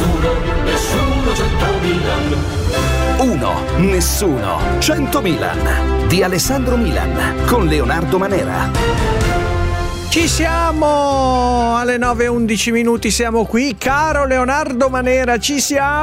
nessuno 100 Milan. 1, nessuno 100 Milan di Alessandro Milan con Leonardo Manera. Ci siamo alle 9:11, siamo qui, caro Leonardo Manera, ci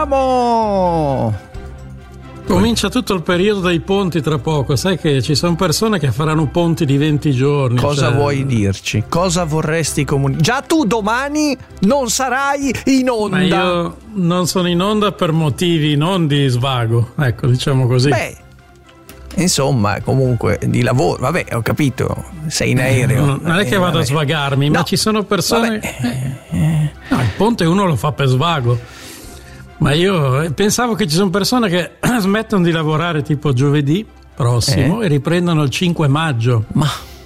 siamo. Comincia tutto il periodo dei ponti tra poco, sai che ci sono persone che faranno ponti di 20 giorni. Cosa vuoi dirci? Cosa vorresti comunicare? Già tu domani non sarai in onda. Ma io non sono in onda per motivi non di svago, ecco, diciamo così. Beh, insomma, comunque di lavoro, vabbè, ho capito, sei in aereo. Non è che vado a svagarmi, no, ma ci sono persone. No, il ponte uno lo fa per svago. Ma io pensavo che ci sono persone che smettono di lavorare tipo giovedì prossimo e riprendono il 5 maggio. Ma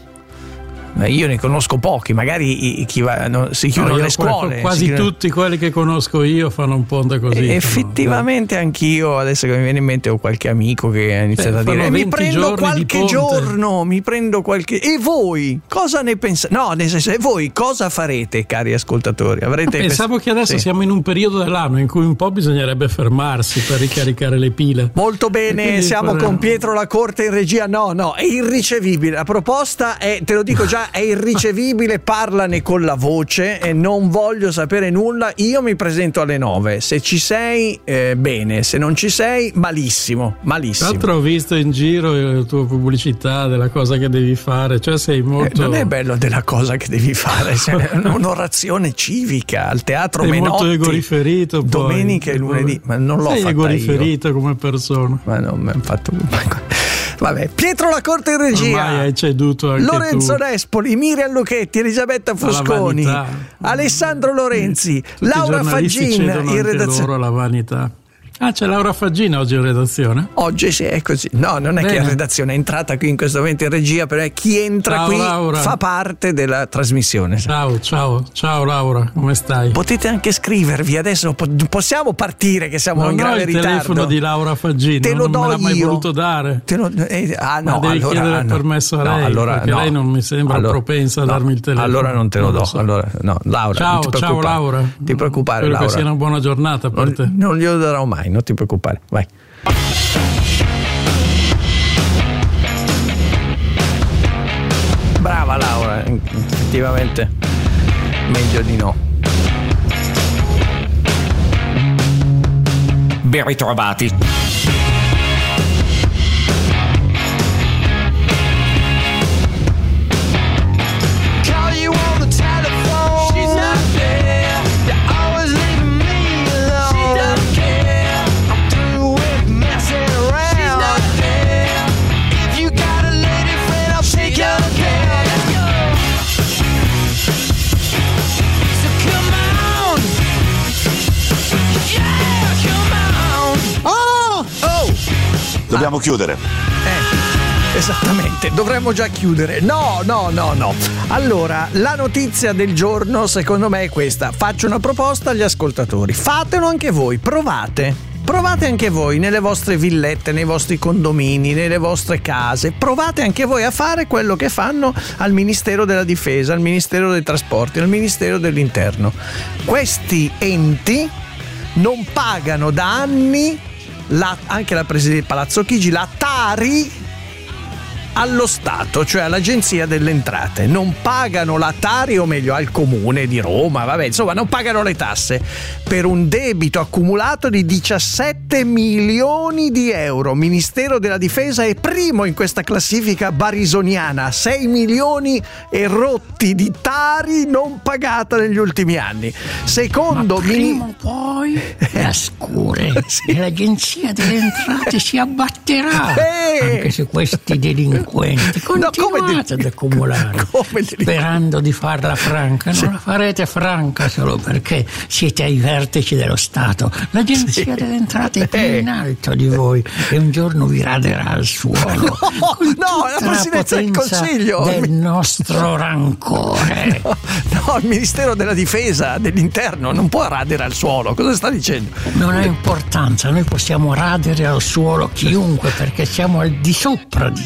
io ne conosco pochi, magari chi va, si chiudono le scuole. Quasi tutti quelli che conosco io fanno un ponte così. Effettivamente anch'io, adesso che mi viene in mente, ho qualche amico che ha iniziato a dire mi prendo qualche giorno, E voi cosa ne pensate? No, nel senso, e voi cosa farete, cari ascoltatori? Pensavo che adesso siamo in un periodo dell'anno in cui un po' bisognerebbe fermarsi per ricaricare le pile. Molto bene, siamo con Pietro La Corte in regia. No, è irricevibile. La proposta è, te lo dico già, è irricevibile, parlane con la voce e non voglio sapere nulla. Io mi presento alle 9, se ci sei bene, se non ci sei malissimo. Tra l'altro ho visto in giro la tua pubblicità della cosa che devi fare, cioè sei molto... non è bello della cosa che devi fare, è un'orazione civica al Teatro Menotti, molto egoriferito poi. Domenica e lunedì, ma non l'ho fatta io. Sei egoriferito come persona. Ma non mi hanno fatto... Vabbè, Pietro La Corte in regia. Ormai hai ceduto anche Lorenzo Nespoli, Miriam Lucchetti, Elisabetta Fosconi, Alessandro Lorenzi, Laura Faggin in redazione. Loro la vanità. C'è Laura Faggina oggi in redazione? Oggi sì, è così. No, non è che è in redazione, è entrata qui in questo momento in regia, però chi entra qui Laura fa parte della trasmissione. Ciao Laura, come stai? Potete anche scrivervi adesso, possiamo partire che siamo in grave ritardo. Il telefono di Laura Faggina, te lo do non me l'ha mai io. Voluto dare. No, ma devi chiedere il permesso a lei, perché lei non mi sembra propensa a darmi il telefono. Allora non te lo do. Allora, no, Laura. Ciao Laura. Ti preoccupare, Spero Laura. che sia una buona giornata per te. Non glielo darò mai, non ti preoccupare, vai. Brava Laura, effettivamente meglio di no. Ben ritrovati. Dobbiamo chiudere. Esattamente, dovremmo già chiudere. No. Allora, la notizia del giorno secondo me è questa. Faccio una proposta agli ascoltatori. Fatelo anche voi, provate anche voi nelle vostre villette, nei vostri condomini, nelle vostre case. Provate anche voi a fare quello che fanno al Ministero della Difesa, al Ministero dei Trasporti, al Ministero dell'Interno. Questi enti non pagano da anni anche la Presidente di Palazzo Chigi, la Tari allo Stato, cioè all'Agenzia delle Entrate. Non pagano la Tari, o meglio al Comune di Roma, vabbè, insomma, non pagano le tasse per un debito accumulato di 17 milioni di euro. Ministero della Difesa è primo in questa classifica barisoniana, 6 milioni e rotti di Tari non pagata negli ultimi anni. Secondo prima o poi la scure l'Agenzia delle Entrate si abbatterà anche se questi delinquenti continuate ad accumulare sperando di farla franca. Non la farete franca solo perché siete ai vertici dello Stato. L'Agenzia delle Entrate è più in alto di voi e un giorno vi raderà al suolo la Presidenza del Consiglio del nostro rancore. No, il Ministero della Difesa, dell'Interno non può radere al suolo. Cosa sta dicendo? Non ha importanza, noi possiamo radere al suolo chiunque perché siamo al di sopra di chiunque.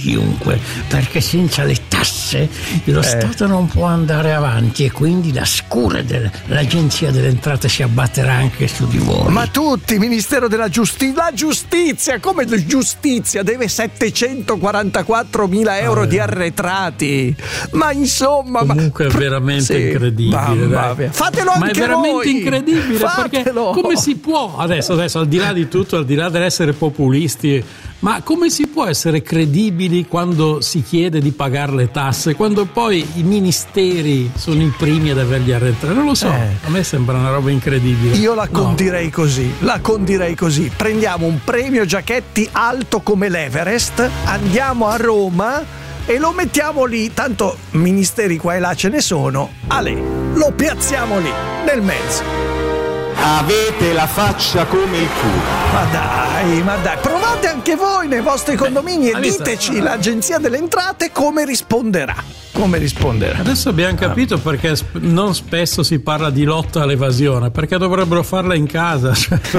comunque, perché senza le tasse lo Stato non può andare avanti e quindi la scure dell'Agenzia delle Entrate si abbatterà anche su di voi. Ma tutti, Ministero della Giustizia, la giustizia, come giustizia, deve 744.000 euro di arretrati. Ma insomma, comunque è veramente incredibile. Fatelo anche voi. Ma è veramente incredibile. Fatelo. Perché come si può adesso al di là di tutto, al di là dell'essere populisti, ma come si può essere credibili quando si chiede di pagare le tasse, quando poi i ministeri sono i primi ad avergli arretrati? Non lo so, a me sembra una roba incredibile. Io la condirei così, prendiamo un premio Giachetti alto come l'Everest, andiamo a Roma e lo mettiamo lì, tanto ministeri qua e là ce ne sono, lo piazziamo lì, nel mezzo. Avete la faccia come il culo. Ma dai, provate anche voi nei vostri condomini e diteci l'Agenzia delle Entrate come risponderà. Adesso abbiamo capito perché non spesso si parla di lotta all'evasione, perché dovrebbero farla in casa.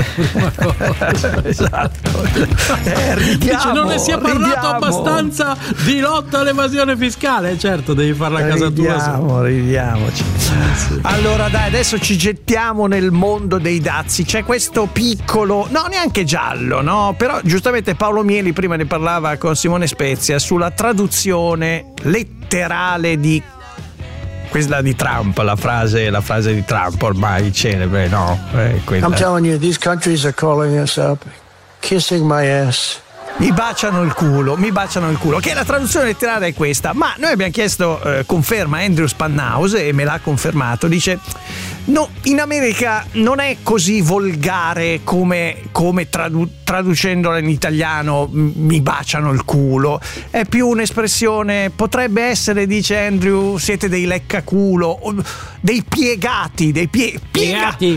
Esatto. Ridiamo, non ne si è parlato abbastanza di lotta all'evasione fiscale. Certo, devi farla a casa tua. Ridiamoci. Allora dai, adesso ci gettiamo nel mondo dei dazi. C'è questo piccolo, no, neanche giallo, no? Però giustamente Paolo Mieli prima ne parlava con Simone Spezia sulla traduzione letterale di quella di Trump, la frase di Trump ormai celebre, no? I'm telling you, these countries are calling us up, kissing my ass. Mi baciano il culo, che la traduzione letterale è questa, ma noi abbiamo chiesto conferma Andrew Spanhaus e me l'ha confermato, dice no, in America non è così volgare come traducendola in italiano, mi baciano il culo, è più un'espressione, potrebbe essere, dice Andrew, siete dei leccaculo, dei piegati, piegati,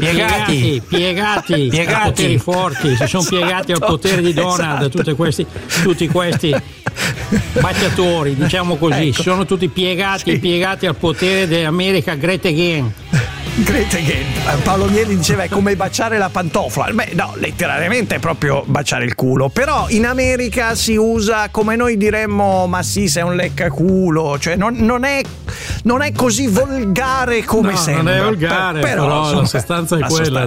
poteri forti, si sono piegati al potere di Donald, esatto. tutti questi baciatori, diciamo così, ecco. sono tutti piegati al potere dell'America Great Again. Paolo Mieli diceva è come baciare la pantofla. Beh, no, letteralmente è proprio baciare il culo. Però in America si usa come noi diremmo, ma sì, sei un leccaculo. Cioè non è così volgare come sembra. Non è volgare, però la sostanza è quella.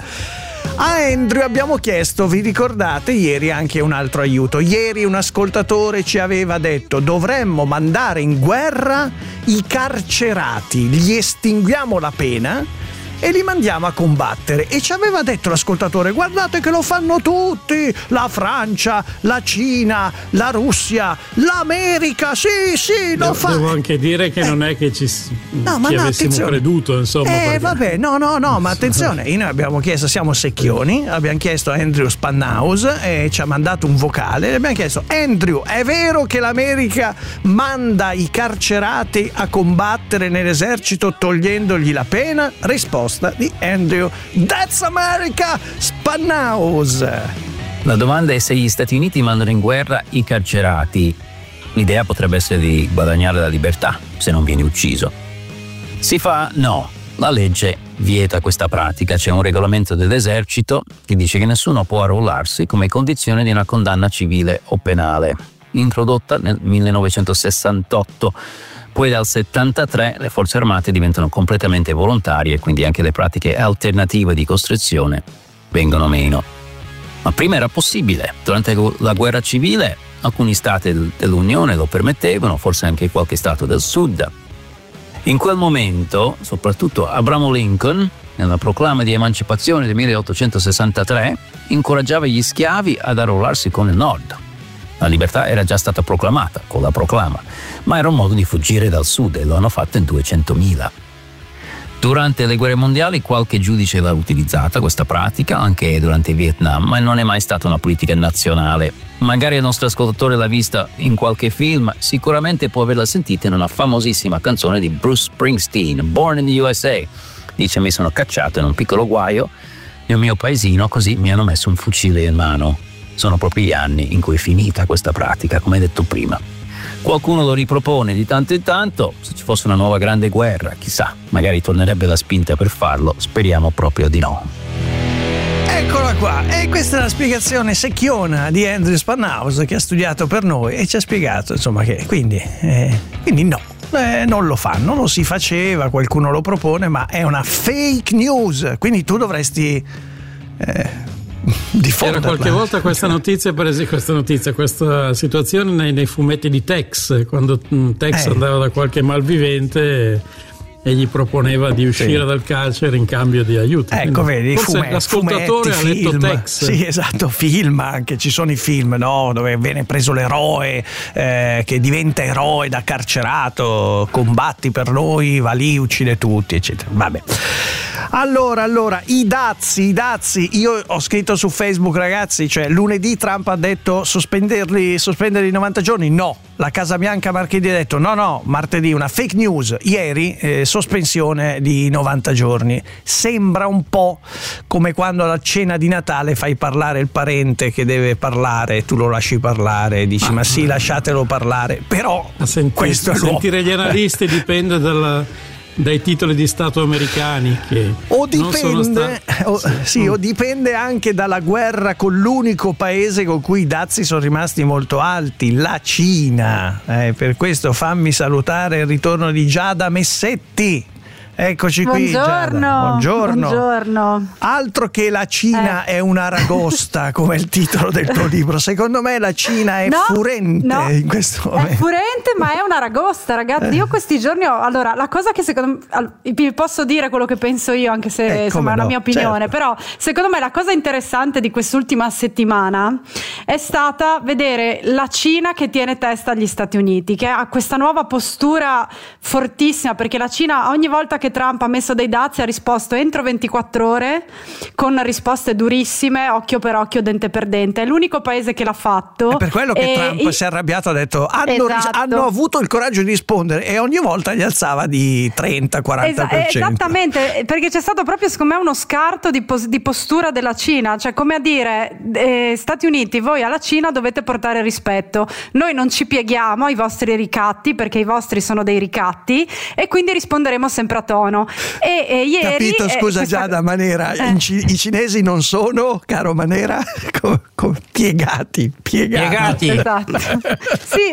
A Andrew abbiamo chiesto, vi ricordate, ieri anche un altro aiuto. Ieri un ascoltatore ci aveva detto dovremmo mandare in guerra i carcerati, gli estinguiamo la pena e li mandiamo a combattere. E ci aveva detto l'ascoltatore, guardate che lo fanno tutti, la Francia, la Cina, la Russia, l'America, sì, lo fa. Devo anche dire che non è che ci avessimo attenzione. Creduto, insomma. Vabbè, no, ma attenzione, noi abbiamo chiesto, siamo secchioni, abbiamo chiesto a Andrew Spanhaus e ci ha mandato un vocale, e abbiamo chiesto, Andrew, è vero che l'America manda i carcerati a combattere nell'esercito togliendogli la pena? Risposta di Andrew, That's America, Spanhaus. La domanda è se gli Stati Uniti mandano in guerra i carcerati. L'idea potrebbe essere di guadagnare la libertà se non vieni ucciso. Si fa? No. La legge vieta questa pratica. C'è un regolamento dell'esercito che dice che nessuno può arruolarsi come condizione di una condanna civile o penale. Introdotta nel 1968. Poi dal 73 le forze armate diventano completamente volontarie e quindi anche le pratiche alternative di costrizione vengono meno. Ma prima era possibile. Durante la guerra civile alcuni stati dell'Unione lo permettevano, forse anche qualche stato del Sud. In quel momento, soprattutto Abraham Lincoln, nella proclama di emancipazione del 1863, incoraggiava gli schiavi ad arruolarsi con il Nord. La libertà era già stata proclamata con la proclama, ma era un modo di fuggire dal sud e lo hanno fatto in 200.000. Durante le guerre mondiali qualche giudice l'ha utilizzata questa pratica, anche durante il Vietnam, ma non è mai stata una politica nazionale. Magari il nostro ascoltatore l'ha vista in qualche film, sicuramente può averla sentita in una famosissima canzone di Bruce Springsteen, Born in the USA. Dice: mi sono cacciato in un piccolo guaio nel mio paesino, così mi hanno messo un fucile in mano. Sono proprio gli anni in cui è finita questa pratica, come detto prima. Qualcuno lo ripropone di tanto in tanto, se ci fosse una nuova grande guerra, chissà, magari tornerebbe la spinta per farlo, speriamo proprio di no. Eccolo Eccola qua, e questa è la spiegazione secchiona di Andrew Spanhaus, che ha studiato per noi e ci ha spiegato, insomma, che quindi no. Non lo fanno, lo si faceva, qualcuno lo propone, ma è una fake news, quindi tu dovresti diffonderla. Era qualche volta questa situazione nei fumetti di Tex, quando Tex andava da qualche malvivente e gli proponeva di uscire dal carcere in cambio di aiuto. Ecco, vedi, l'ascoltatore ha letto Tex. Sì, esatto, film, anche ci sono i film, no, dove viene preso l'eroe che diventa eroe da carcerato, combatti per noi, va lì, uccide tutti, eccetera. Vabbè. Allora, i dazi, io ho scritto su Facebook, ragazzi, cioè lunedì Trump ha detto sospenderli 90 giorni, no. La Casa Bianca martedì ha detto no, martedì una fake news, ieri sospensione di 90 giorni. Sembra un po' come quando alla cena di Natale fai parlare il parente che deve parlare, tu lo lasci parlare, dici ma sì, lasciatelo parlare, però questo è sentire gli analisti dipende dai titoli di Stato americani che o dipende anche dalla guerra con l'unico paese con cui i dazi sono rimasti molto alti, la Cina. Per questo fammi salutare il ritorno di Giada Messetti. Eccoci qui. Buongiorno. Altro che la Cina è una ragosta, come il titolo del tuo libro. Secondo me la Cina è furente in questo momento. È furente, ma è una ragosta, ragazzi. Io questi giorni allora, la cosa che secondo me, vi posso dire quello che penso io, anche se insomma è una mia opinione, però secondo me la cosa interessante di quest'ultima settimana è stata vedere la Cina che tiene testa agli Stati Uniti, che ha questa nuova postura fortissima, perché la Cina ogni volta che Trump ha messo dei dazi ha risposto entro 24 ore con risposte durissime, occhio per occhio, dente per dente. È l'unico paese che l'ha fatto. È per quello che Trump si è arrabbiato, ha detto hanno avuto il coraggio di rispondere, e ogni volta gli alzava di 30-40%. Esattamente, perché c'è stato proprio secondo me uno scarto di postura della Cina, cioè come a dire Stati Uniti, voi alla Cina dovete portare rispetto, noi non ci pieghiamo ai vostri ricatti perché i vostri sono dei ricatti e quindi risponderemo sempre a tono. E ieri capito, scusa Giada, Manera, i cinesi non sono, caro Manera, piegati. Esatto. Sì,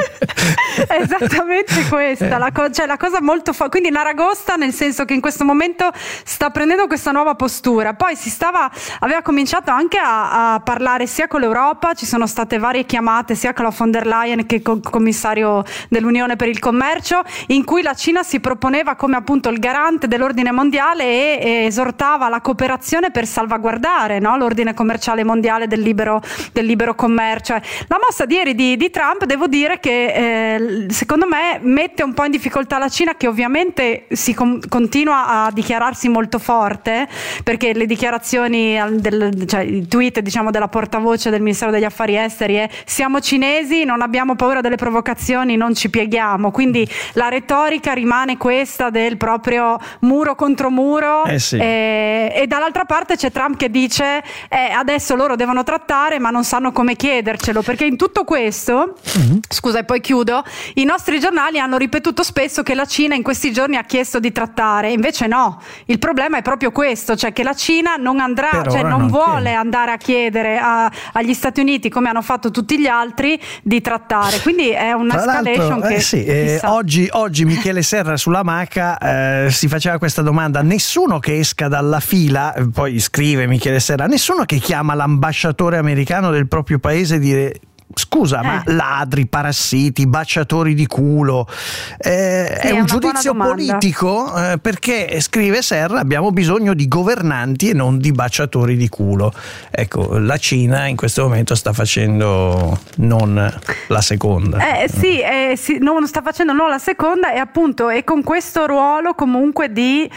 esattamente questa la cosa molto quindi Naragosta, nel senso che in questo momento sta prendendo questa nuova postura. Poi aveva cominciato anche a parlare sia con l'Europa, ci sono state varie chiamate sia con la von der Leyen che con il commissario dell'Unione per il commercio, in cui la Cina si proponeva come appunto il garante dell'ordine mondiale e esortava la cooperazione per salvaguardare, no, l'ordine commerciale mondiale del libero commercio. La mossa di ieri di Trump, devo dire che secondo me mette un po' in difficoltà la Cina, che ovviamente continua a dichiararsi molto forte, perché le dichiarazioni i tweet della portavoce del Ministero degli Affari Esteri è: siamo cinesi, non abbiamo paura delle provocazioni, non ci pieghiamo. Quindi la retorica rimane questa del proprio muro contro muro, e dall'altra parte c'è Trump che dice adesso loro devono trattare ma non sanno come chiedercelo, perché in tutto questo scusa e poi chiudo, i nostri giornali hanno ripetuto spesso che la Cina in questi giorni ha chiesto di trattare, invece no, il problema è proprio questo, cioè che la Cina non andrà, non vuole andare a chiedere agli Stati Uniti, come hanno fatto tutti gli altri, di trattare, quindi è una escalation che oggi Michele Serra sulla Maca si faceva questa domanda: nessuno che esca dalla fila, poi scrive Michele Serra, nessuno che chiama l'ambasciatore americano del proprio paese e dire: scusa, ma ladri, parassiti, baciatori di culo, è un giudizio politico? Perché, scrive Serra, abbiamo bisogno di governanti e non di baciatori di culo. Ecco, la Cina in questo momento sta facendo non la seconda. Non sta facendo non la seconda, e appunto è con questo ruolo comunque di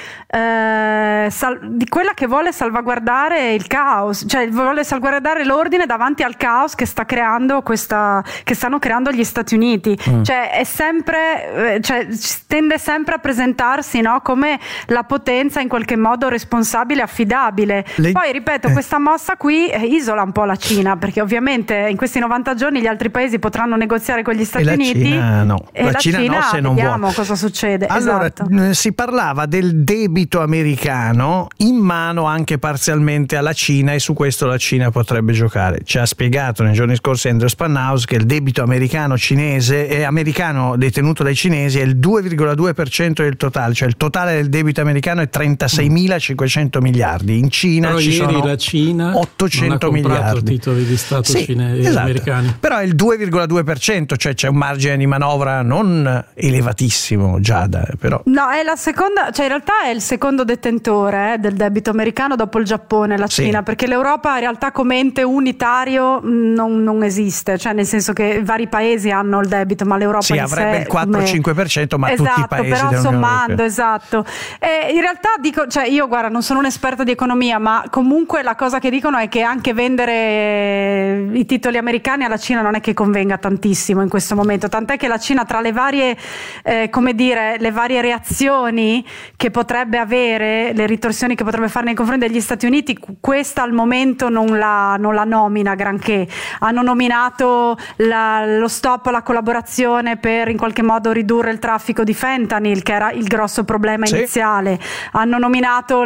quella che vuole salvaguardare il caos, cioè vuole salvaguardare l'ordine davanti al caos che sta creando che stanno creando gli Stati Uniti. Cioè è sempre, tende sempre a presentarsi, no, come la potenza in qualche modo responsabile e affidabile. Poi ripeto, questa mossa qui isola un po' la Cina, perché ovviamente in questi 90 giorni gli altri paesi potranno negoziare con gli Stati Uniti. Cina no. E la Cina no, se non vediamo vuole. Cosa succede. Allora, esatto. Si parlava del debito americano in mano anche parzialmente alla Cina, e su questo la Cina potrebbe giocare. Ci ha spiegato nei giorni scorsi Andrew Spanhaus che il debito americano detenuto dai cinesi è il 2,2% del totale, cioè il totale del debito americano è 36.500 miliardi. In Cina però ci sono la Cina 800 miliardi titoli di Stato cinesi, esatto. americani. Però è il 2,2%, cioè c'è un margine di manovra non elevatissimo, Giada, però. No, è la seconda, cioè in realtà è il secondo detentore del debito americano dopo il Giappone e la Cina, perché l'Europa in realtà come ente unitario non esiste, cioè nel senso che vari paesi hanno il debito, ma l'Europa in avrebbe il 4-5%, ma esatto, tutti i paesi però dell'Unione sommando, Europea. Esatto. In realtà dico, cioè io guarda, non sono un'esperta di economia, ma comunque la cosa che dicono è che anche vendere i titoli americani alla Cina non è che convenga tantissimo in questo momento, tant'è che la Cina, tra le varie le varie reazioni che potrebbe avere, le ritorsioni che potrebbe fare nei confronti degli Stati Uniti, questa al momento non la nomina granché. Hanno nominato lo stop alla collaborazione per in qualche modo ridurre il traffico di fentanyl, che era il grosso problema iniziale. Hanno nominato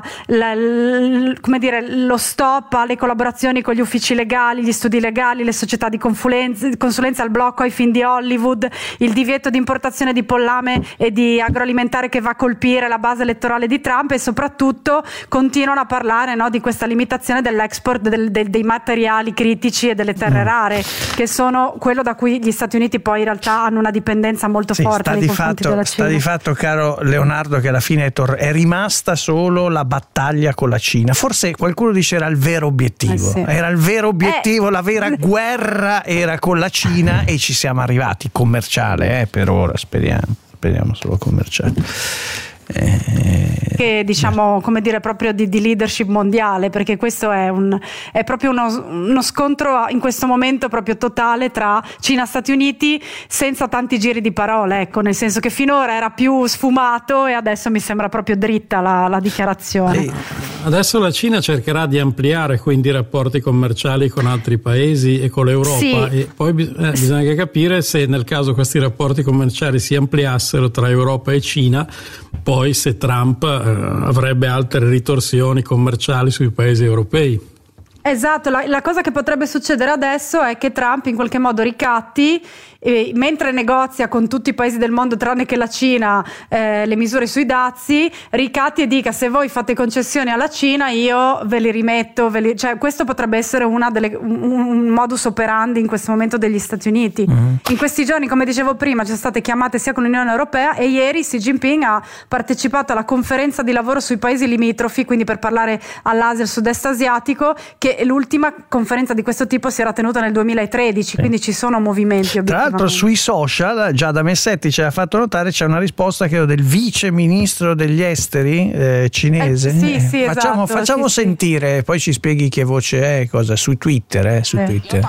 lo stop alle collaborazioni con gli uffici legali, gli studi legali, le società di consulenza, al blocco ai film di Hollywood, il divieto di importazione di pollame e di agroalimentare che va a colpire la base elettorale di Trump, e soprattutto continuano a parlare, no, di questa limitazione dell'export dei materiali critici e delle terre rare, che sono quello da cui gli Stati Uniti poi in realtà hanno una dipendenza molto forte nei confronti della Cina. Sta di fatto, caro Leonardo, che alla fine è rimasta solo la battaglia con la Cina. Forse qualcuno dice era il vero obiettivo, era il vero obiettivo, la vera guerra era con la Cina, e ci siamo arrivati. Commerciale, per ora, speriamo solo commerciale. Che diciamo, come dire, proprio di leadership mondiale, perché questo è proprio uno scontro in questo momento proprio totale tra Cina e Stati Uniti, senza tanti giri di parole, ecco, nel senso che finora era più sfumato e adesso mi sembra proprio dritta la dichiarazione. Adesso la Cina cercherà di ampliare quindi i rapporti commerciali con altri paesi e con l'Europa, e poi bisogna anche capire se nel caso questi rapporti commerciali si ampliassero tra Europa e Cina, poi se Trump avrebbe altre ritorsioni commerciali sui paesi europei. Esatto, la cosa che potrebbe succedere adesso è che Trump in qualche modo ricatti, mentre negozia con tutti i paesi del mondo tranne che la Cina le misure sui dazi, ricatti e dica: se voi fate concessioni alla Cina io ve li rimetto, cioè questo potrebbe essere un modus operandi in questo momento degli Stati Uniti. In questi giorni, come dicevo prima, ci sono state chiamate sia con l'Unione Europea, e ieri Xi Jinping ha partecipato alla conferenza di lavoro sui paesi limitrofi, quindi per parlare all'Asia e al sud-est asiatico, che l'ultima conferenza di questo tipo si era tenuta nel 2013, quindi ci sono movimenti. Tra l'altro sui social, Giada Messetti ci ha fatto notare, c'è una risposta che ho del vice ministro degli esteri cinese. Sì, facciamo sentire, poi ci spieghi che voce è, cosa su Twitter, su Twitter.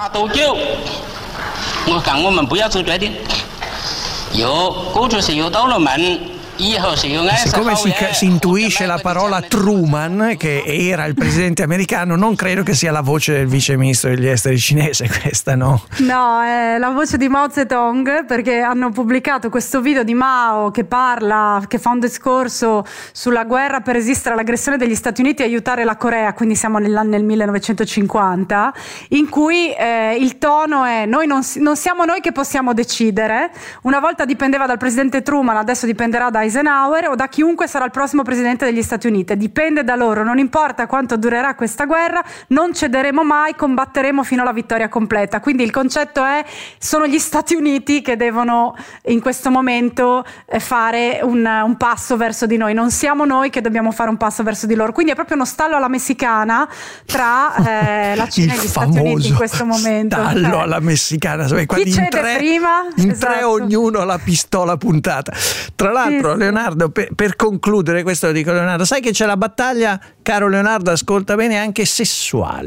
Siccome si intuisce la parola Truman, che era il presidente americano, non credo che sia la voce del vice ministro degli esteri cinese questa, no? No, è la voce di Mao Zedong, perché hanno pubblicato questo video di Mao che fa un discorso sulla guerra per resistere all'aggressione degli Stati Uniti e aiutare la Corea, quindi siamo nel 1950, in cui il tono è: non siamo noi che possiamo decidere, una volta dipendeva dal presidente Truman, adesso dipenderà da Eisenhower o da chiunque sarà il prossimo presidente degli Stati Uniti, dipende da loro, non importa quanto durerà questa guerra, non cederemo mai, combatteremo fino alla vittoria completa. Quindi il concetto è: sono gli Stati Uniti che devono in questo momento fare un passo verso di noi, non siamo noi che dobbiamo fare un passo verso di loro. Quindi è proprio uno stallo alla messicana tra la Cina e gli Stati Uniti in questo momento. Stallo alla messicana, chi cede prima? In tre ognuno ha la pistola puntata. Tra l'altro, Leonardo, per concludere, questo lo dico Leonardo, sai che c'è la battaglia, caro Leonardo, ascolta bene, anche sessuale.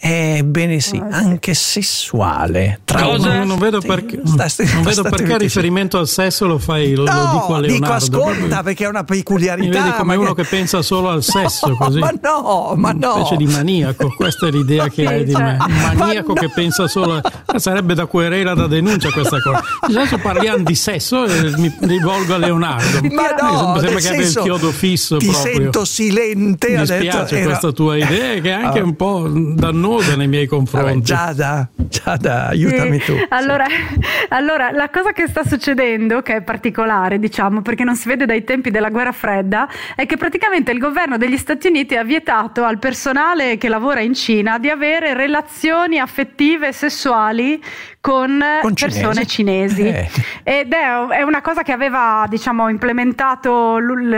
Ebbene sì, anche sessuale. Non vedo perché, il riferimento al sesso lo fai, lo dico a Leonardo. Dico ascolta, perché è una peculiarità. Mi vedi come uno che pensa solo al sesso, così. Ma no. Una specie di maniaco, questa è l'idea che hai di me. Un maniaco che pensa solo sarebbe da querela, da denuncia questa cosa. Adesso parliamo di sesso e mi rivolgo a Leonardo. Ma no, sembra che abbia il chiodo fisso ti proprio. Sento silente. Mi dispiace questa tua idea, che è anche un po' dannosa nei miei confronti. Giada, aiutami tu. Allora, la cosa che sta succedendo, che è particolare, diciamo, perché non si vede dai tempi della guerra fredda, è che praticamente il governo degli Stati Uniti ha vietato al personale che lavora in Cina di avere relazioni affettive e sessuali con persone cinesi. Ed è una cosa che aveva, diciamo, implementato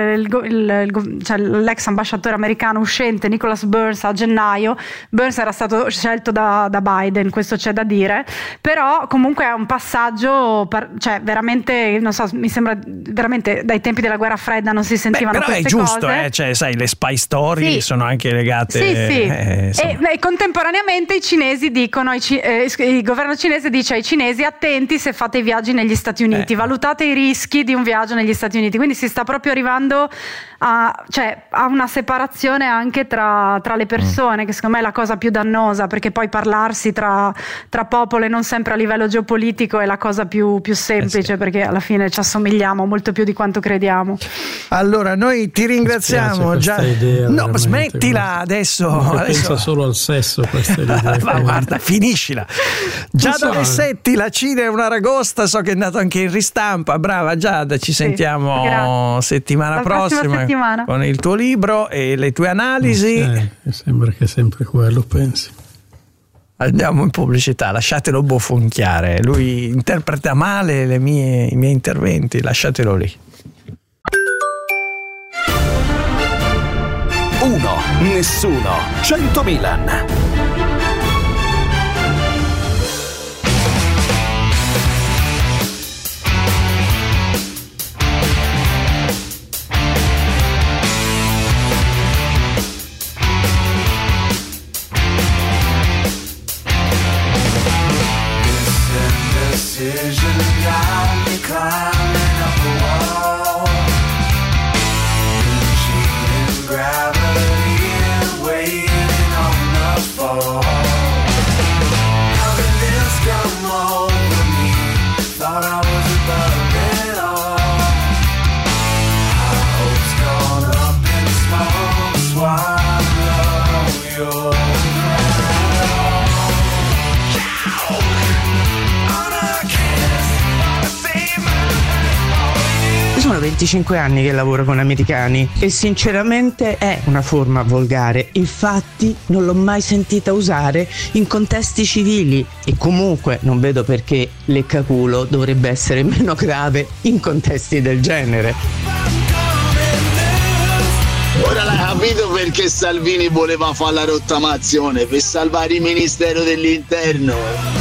l'ex ambasciatore americano uscente Nicholas Burns a gennaio. Burns era stato scelto da Biden, questo c'è da dire, però comunque è un passaggio veramente, non so, mi sembra veramente dai tempi della guerra fredda non si sentivano queste cose. Però è giusto, cioè, le spy story sono anche legate. E contemporaneamente i cinesi dicono, il governo cinese dice ai cinesi: attenti se fate i viaggi negli Stati Uniti, valutate i rischi di un viaggio negli Stati Uniti. Quindi si sta proprio arrivando a una separazione anche tra le persone, che secondo me è la cosa più dannosa, perché poi parlarsi tra popole non sempre a livello geopolitico è la cosa più semplice, perché alla fine ci assomigliamo molto più di quanto crediamo. Allora noi ti ringraziamo. No, smettila adesso. Pensa solo al sesso, questa è l'idea. Ma guarda, finiscila. Giada Lessetti, La Cina è un'aragosta, so che è andato anche in ristampa. Brava Giada, ci sentiamo settimana prossima con il tuo libro e le tue analisi. Sembra che è sempre quello, pensi. Andiamo in pubblicità, lasciatelo bofonchiare. Lui interpreta male i miei interventi, lasciatelo lì. 1, nessuno, 100 Milan. Sono 25 anni che lavoro con americani e sinceramente è una forma volgare, infatti non l'ho mai sentita usare in contesti civili e comunque non vedo perché leccaculo dovrebbe essere meno grave in contesti del genere. Ora l'hai capito perché Salvini voleva fare la rottamazione, per salvare il Ministero dell'Interno.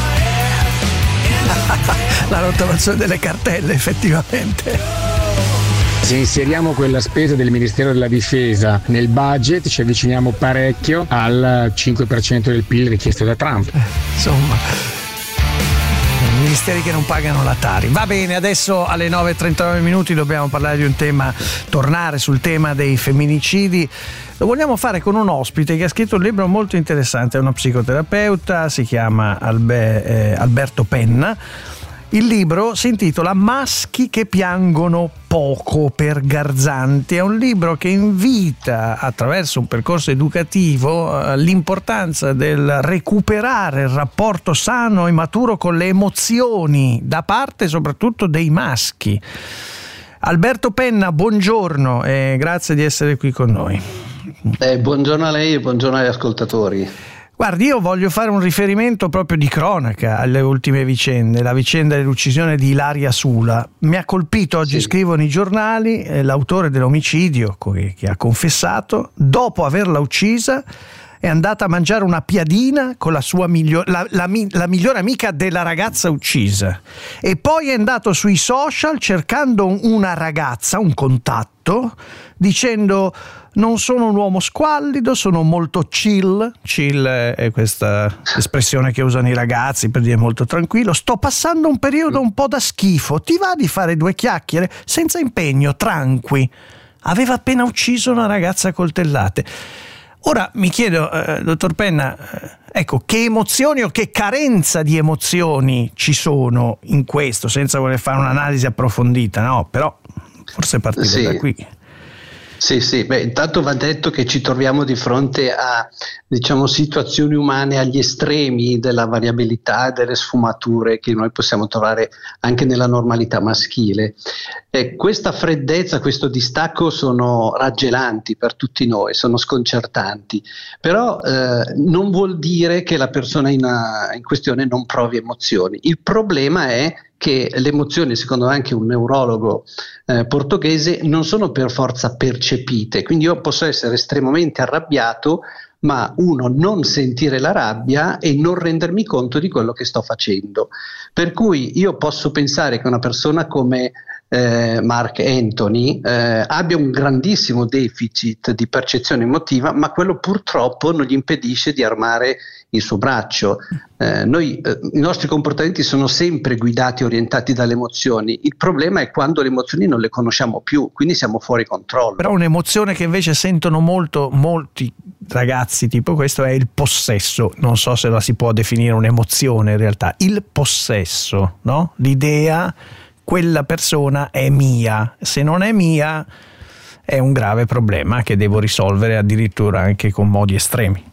La rottamazione delle cartelle, effettivamente. Se inseriamo quella spesa del Ministero della Difesa nel budget ci avviciniamo parecchio al 5% del PIL richiesto da Trump. Insomma, ministeri che non pagano la Tari. Va bene, adesso alle 9:39 dobbiamo parlare di un tema, tornare sul tema dei femminicidi. Lo vogliamo fare con un ospite che ha scritto un libro molto interessante, è uno psicoterapeuta, si chiama Alberto Penna. Il libro si intitola Maschi che piangono poco per Garzanti. È un libro che invita, attraverso un percorso educativo, l'importanza del recuperare il rapporto sano e maturo con le emozioni da parte soprattutto dei maschi. Alberto Penna, buongiorno e grazie di essere qui con noi. Buongiorno a lei e buongiorno agli ascoltatori. Guardi, io voglio fare un riferimento proprio di cronaca alle ultime vicende, la vicenda dell'uccisione di Ilaria Sula. Mi ha colpito, oggi scrivono i giornali, l'autore dell'omicidio che ha confessato, dopo averla uccisa è andata a mangiare una piadina con la sua la migliore amica della ragazza uccisa e poi è andato sui social cercando una ragazza, un contatto, dicendo Non sono un uomo squallido, sono molto chill. Chill è questa espressione che usano i ragazzi per dire molto tranquillo. Sto passando un periodo un po' da schifo. Ti va di fare 2 chiacchiere? Senza impegno, tranqui. Aveva appena ucciso una ragazza a coltellate. Ora mi chiedo, dottor Penna, ecco, che emozioni o che carenza di emozioni ci sono in questo, senza voler fare un'analisi approfondita, no? Però forse partire da qui. Sì, intanto va detto che ci troviamo di fronte a, diciamo, situazioni umane agli estremi della variabilità e delle sfumature che noi possiamo trovare anche nella normalità maschile. Questa freddezza, questo distacco sono raggelanti per tutti noi, sono sconcertanti, però non vuol dire che la persona in questione non provi emozioni. Il problema è che le emozioni, secondo anche un neurologo portoghese, non sono per forza percepite, quindi io posso essere estremamente arrabbiato, ma non sentire la rabbia e non rendermi conto di quello che sto facendo. Per cui io posso pensare che una persona come Mark Anthony abbia un grandissimo deficit di percezione emotiva, ma quello purtroppo non gli impedisce di armare il suo braccio. I nostri comportamenti sono sempre guidati e orientati dalle emozioni. Il problema è quando le emozioni non le conosciamo più, quindi siamo fuori controllo. Però un'emozione che invece sentono molti ragazzi tipo questo è il possesso. Non so se la si può definire un'emozione in realtà. Il possesso, no? L'idea, quella persona è mia, se non è mia è un grave problema che devo risolvere addirittura anche con modi estremi.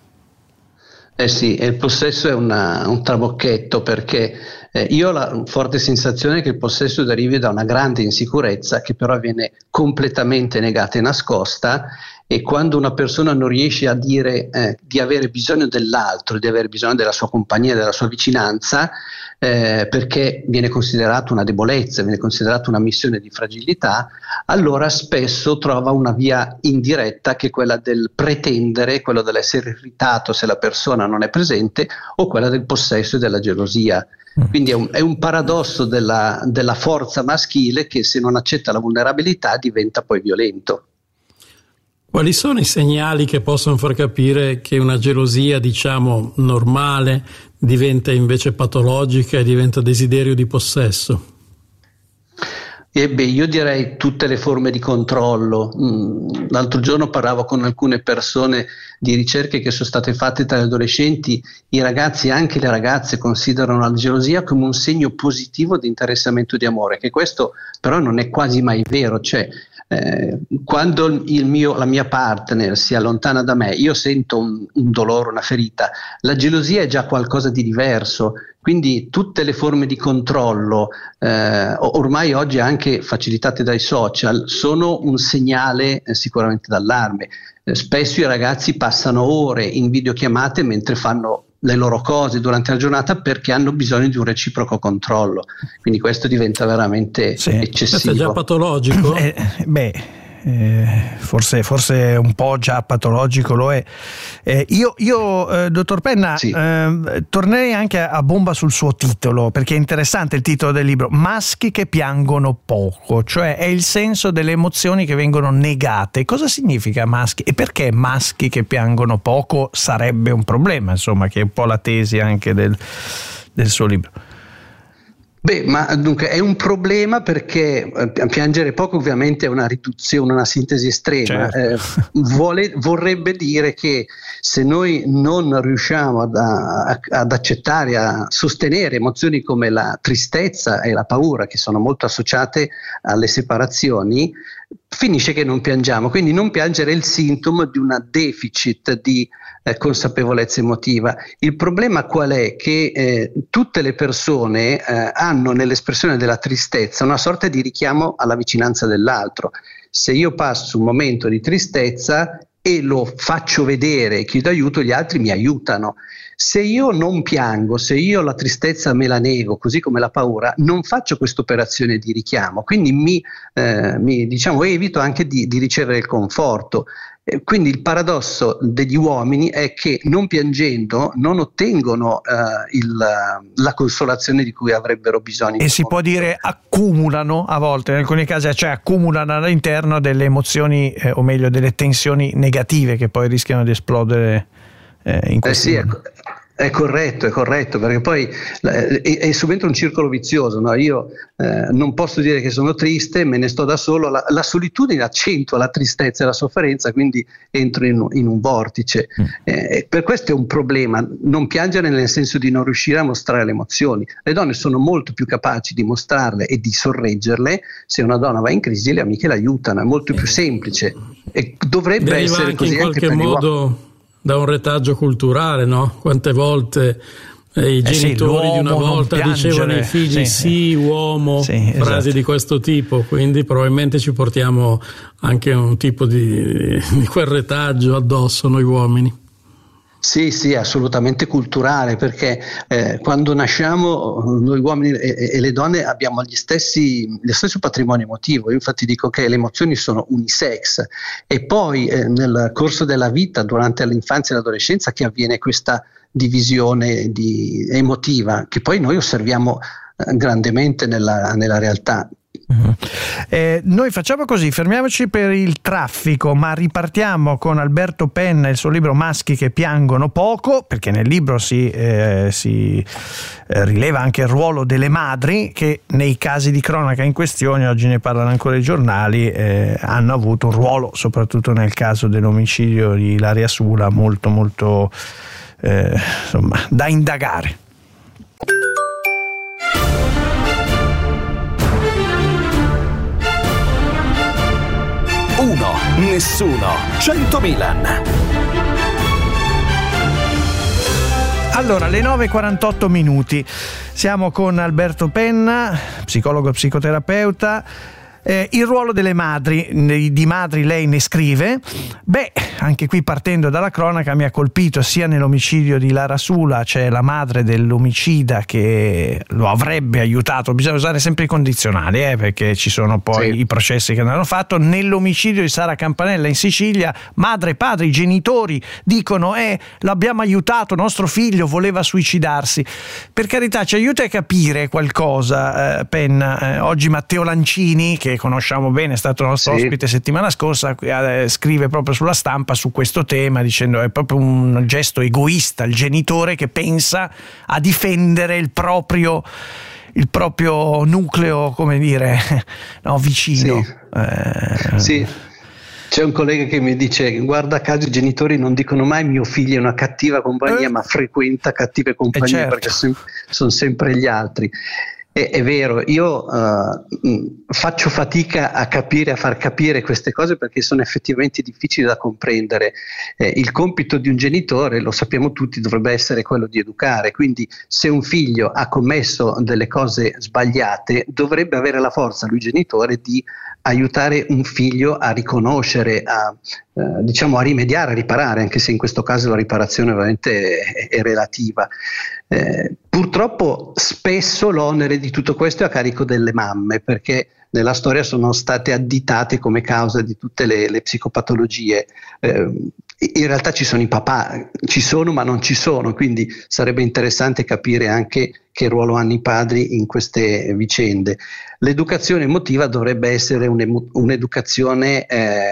Sì, il possesso è un trabocchetto, perché io ho la forte sensazione che il possesso derivi da una grande insicurezza che però viene completamente negata e nascosta, e quando una persona non riesce a dire di avere bisogno dell'altro, di avere bisogno della sua compagnia, della sua vicinanza, perché viene considerato una debolezza, viene considerato una missione di fragilità, allora spesso trova una via indiretta che è quella del pretendere, quello dell'essere irritato se la persona non è presente, o quella del possesso e della gelosia. Quindi è un paradosso della forza maschile che, se non accetta la vulnerabilità, diventa poi violento. Quali sono i segnali che possono far capire che una gelosia, diciamo, normale diventa invece patologica e diventa desiderio di possesso? Io direi tutte le forme di controllo. L'altro giorno parlavo con alcune persone di ricerche che sono state fatte tra gli adolescenti. I ragazzi e anche le ragazze considerano la gelosia come un segno positivo di interessamento, di amore, che questo però non è quasi mai vero. Cioè, quando la mia partner si allontana da me, io sento un dolore, una ferita. La gelosia è già qualcosa di diverso, quindi tutte le forme di controllo, ormai oggi anche facilitate dai social, sono un segnale sicuramente d'allarme. Spesso i ragazzi passano ore in videochiamate mentre fanno le loro cose durante la giornata, perché hanno bisogno di un reciproco controllo, quindi questo diventa veramente eccessivo. Questo è già patologico? Forse un po' già patologico lo è. Io dottor Penna, tornerei anche a bomba sul suo titolo, perché è interessante il titolo del libro, Maschi che piangono poco, cioè è il senso delle emozioni che vengono negate. Cosa significa maschi e perché maschi che piangono poco sarebbe un problema, insomma, che è un po' la tesi anche del suo libro. Ma dunque è un problema perché piangere poco ovviamente è una riduzione, una sintesi estrema. Certo. Vorrebbe dire che se noi non riusciamo ad accettare, a sostenere emozioni come la tristezza e la paura, che sono molto associate alle separazioni, finisce che non piangiamo. Quindi non piangere è il sintomo di una deficit di consapevolezza emotiva. Il problema qual è? Che tutte le persone hanno nell'espressione della tristezza una sorta di richiamo alla vicinanza dell'altro. Se io passo un momento di tristezza e lo faccio vedere, chiedo aiuto, gli altri mi aiutano. Se io non piango, se io la tristezza me la nego, così come la paura, non faccio questa operazione di richiamo, quindi mi evito anche di ricevere il conforto. Quindi il paradosso degli uomini è che non piangendo non ottengono la consolazione di cui avrebbero bisogno. E si può dire accumulano a volte, in alcuni casi, cioè accumulano all'interno delle emozioni o meglio delle tensioni negative che poi rischiano di esplodere in questi momenti. È corretto, perché poi è subentra un circolo vizioso, no? Io non posso dire che sono triste, me ne sto da solo, la solitudine accentua la tristezza e la sofferenza, quindi entro in un vortice. Per questo è un problema, non piangere nel senso di non riuscire a mostrare le emozioni. Le donne sono molto più capaci di mostrarle e di sorreggerle. Se una donna va in crisi, le amiche l'aiutano, è molto più semplice e dovrebbe essere così in qualche modo da un retaggio culturale, no? Quante volte i genitori di una volta dicevano ai figli sì uomo, frasi di questo tipo, quindi probabilmente ci portiamo anche un tipo di quel retaggio addosso noi uomini. Sì, assolutamente culturale, perché quando nasciamo noi uomini e le donne abbiamo lo stesso patrimonio emotivo. Io infatti dico che le emozioni sono unisex e poi nel corso della vita, durante l'infanzia e l'adolescenza, che avviene questa divisione emotiva che poi noi osserviamo grandemente nella realtà. Noi facciamo così, fermiamoci per il traffico, ma ripartiamo con Alberto Penna e il suo libro Maschi che piangono poco, perché nel libro si rileva anche il ruolo delle madri che nei casi di cronaca in questione, oggi ne parlano ancora i giornali, hanno avuto un ruolo, soprattutto nel caso dell'omicidio di Ilaria Sula, molto molto insomma da indagare. Uno, nessuno, 100 Milan. Allora, le 9:48 siamo con Alberto Penna, psicologo e psicoterapeuta. Il ruolo delle madri, di madri lei ne scrive. Anche qui partendo dalla cronaca mi ha colpito sia nell'omicidio di Lara Sula, c'è la madre dell'omicida che lo avrebbe aiutato, bisogna usare sempre i condizionali perché ci sono poi i processi che hanno fatto. Nell'omicidio di Sara Campanella in Sicilia, madre, padre, i genitori dicono l'abbiamo aiutato, nostro figlio voleva suicidarsi. Per carità, ci aiuta a capire qualcosa, Penna. Oggi Matteo Lancini, che conosciamo bene, è stato nostro ospite settimana scorsa, scrive proprio sulla Stampa su questo tema dicendo è proprio un gesto egoista il genitore che pensa a difendere il proprio nucleo, come dire, vicino. Sì. C'è un collega che mi dice: guarda caso i genitori non dicono mai mio figlio è una cattiva compagnia, ma frequenta cattive compagnie, perché sono sempre gli altri. È vero, io faccio fatica a far capire queste cose perché sono effettivamente difficili da comprendere. Il compito di un genitore, lo sappiamo tutti, dovrebbe essere quello di educare, quindi se un figlio ha commesso delle cose sbagliate dovrebbe avere la forza, lui genitore, di aiutare un figlio a riconoscere, a rimediare, a riparare, anche se in questo caso la riparazione ovviamente è relativa. Purtroppo spesso l'onere di tutto questo è a carico delle mamme, perché nella storia sono state additate come causa di tutte le psicopatologie. In realtà ci sono i papà, ci sono ma non ci sono, quindi sarebbe interessante capire anche che ruolo hanno i padri in queste vicende. L'educazione emotiva dovrebbe essere un'educazione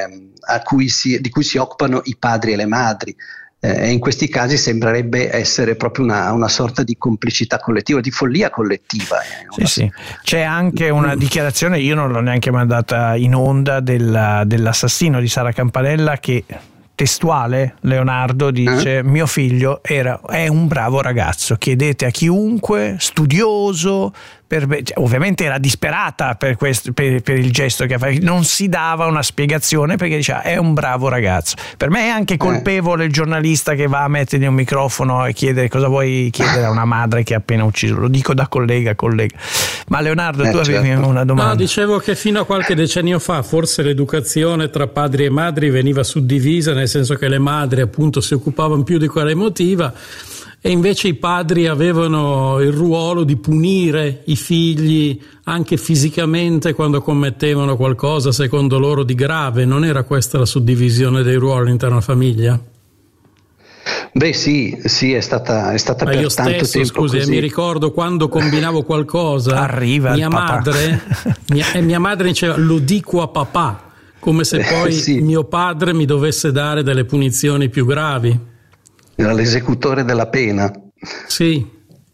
di cui si occupano i padri e le madri. E in questi casi sembrerebbe essere proprio una sorta di complicità collettiva, di follia collettiva. Sì. C'è anche una dichiarazione, io non l'ho neanche mandata in onda, dell'assassino di Sara Campanella, che testuale, Leonardo dice: mio figlio è un bravo ragazzo, chiedete a chiunque, studioso, ovviamente era disperata per il gesto che fa, non si dava una spiegazione perché diceva è un bravo ragazzo. Per me è anche colpevole il giornalista che va a mettergli un microfono e chiedere cosa vuoi chiedere a una madre che ha appena ucciso, lo dico da collega. Ma Leonardo, tu avevi una domanda? No, dicevo che fino a qualche decennio fa forse l'educazione tra padri e madri veniva suddivisa, nel senso che le madri appunto si occupavano più di quella emotiva e invece i padri avevano il ruolo di punire i figli anche fisicamente quando commettevano qualcosa secondo loro di grave. Non era questa la suddivisione dei ruoli all'interno della famiglia? Beh sì, è stata Ma per io tanto stesso, tempo scusi, così. Mi ricordo quando combinavo qualcosa, Arriva mia madre diceva lo dico a papà, come se poi sì. mio padre mi dovesse dare delle punizioni più gravi. Era l'esecutore della pena. Sì.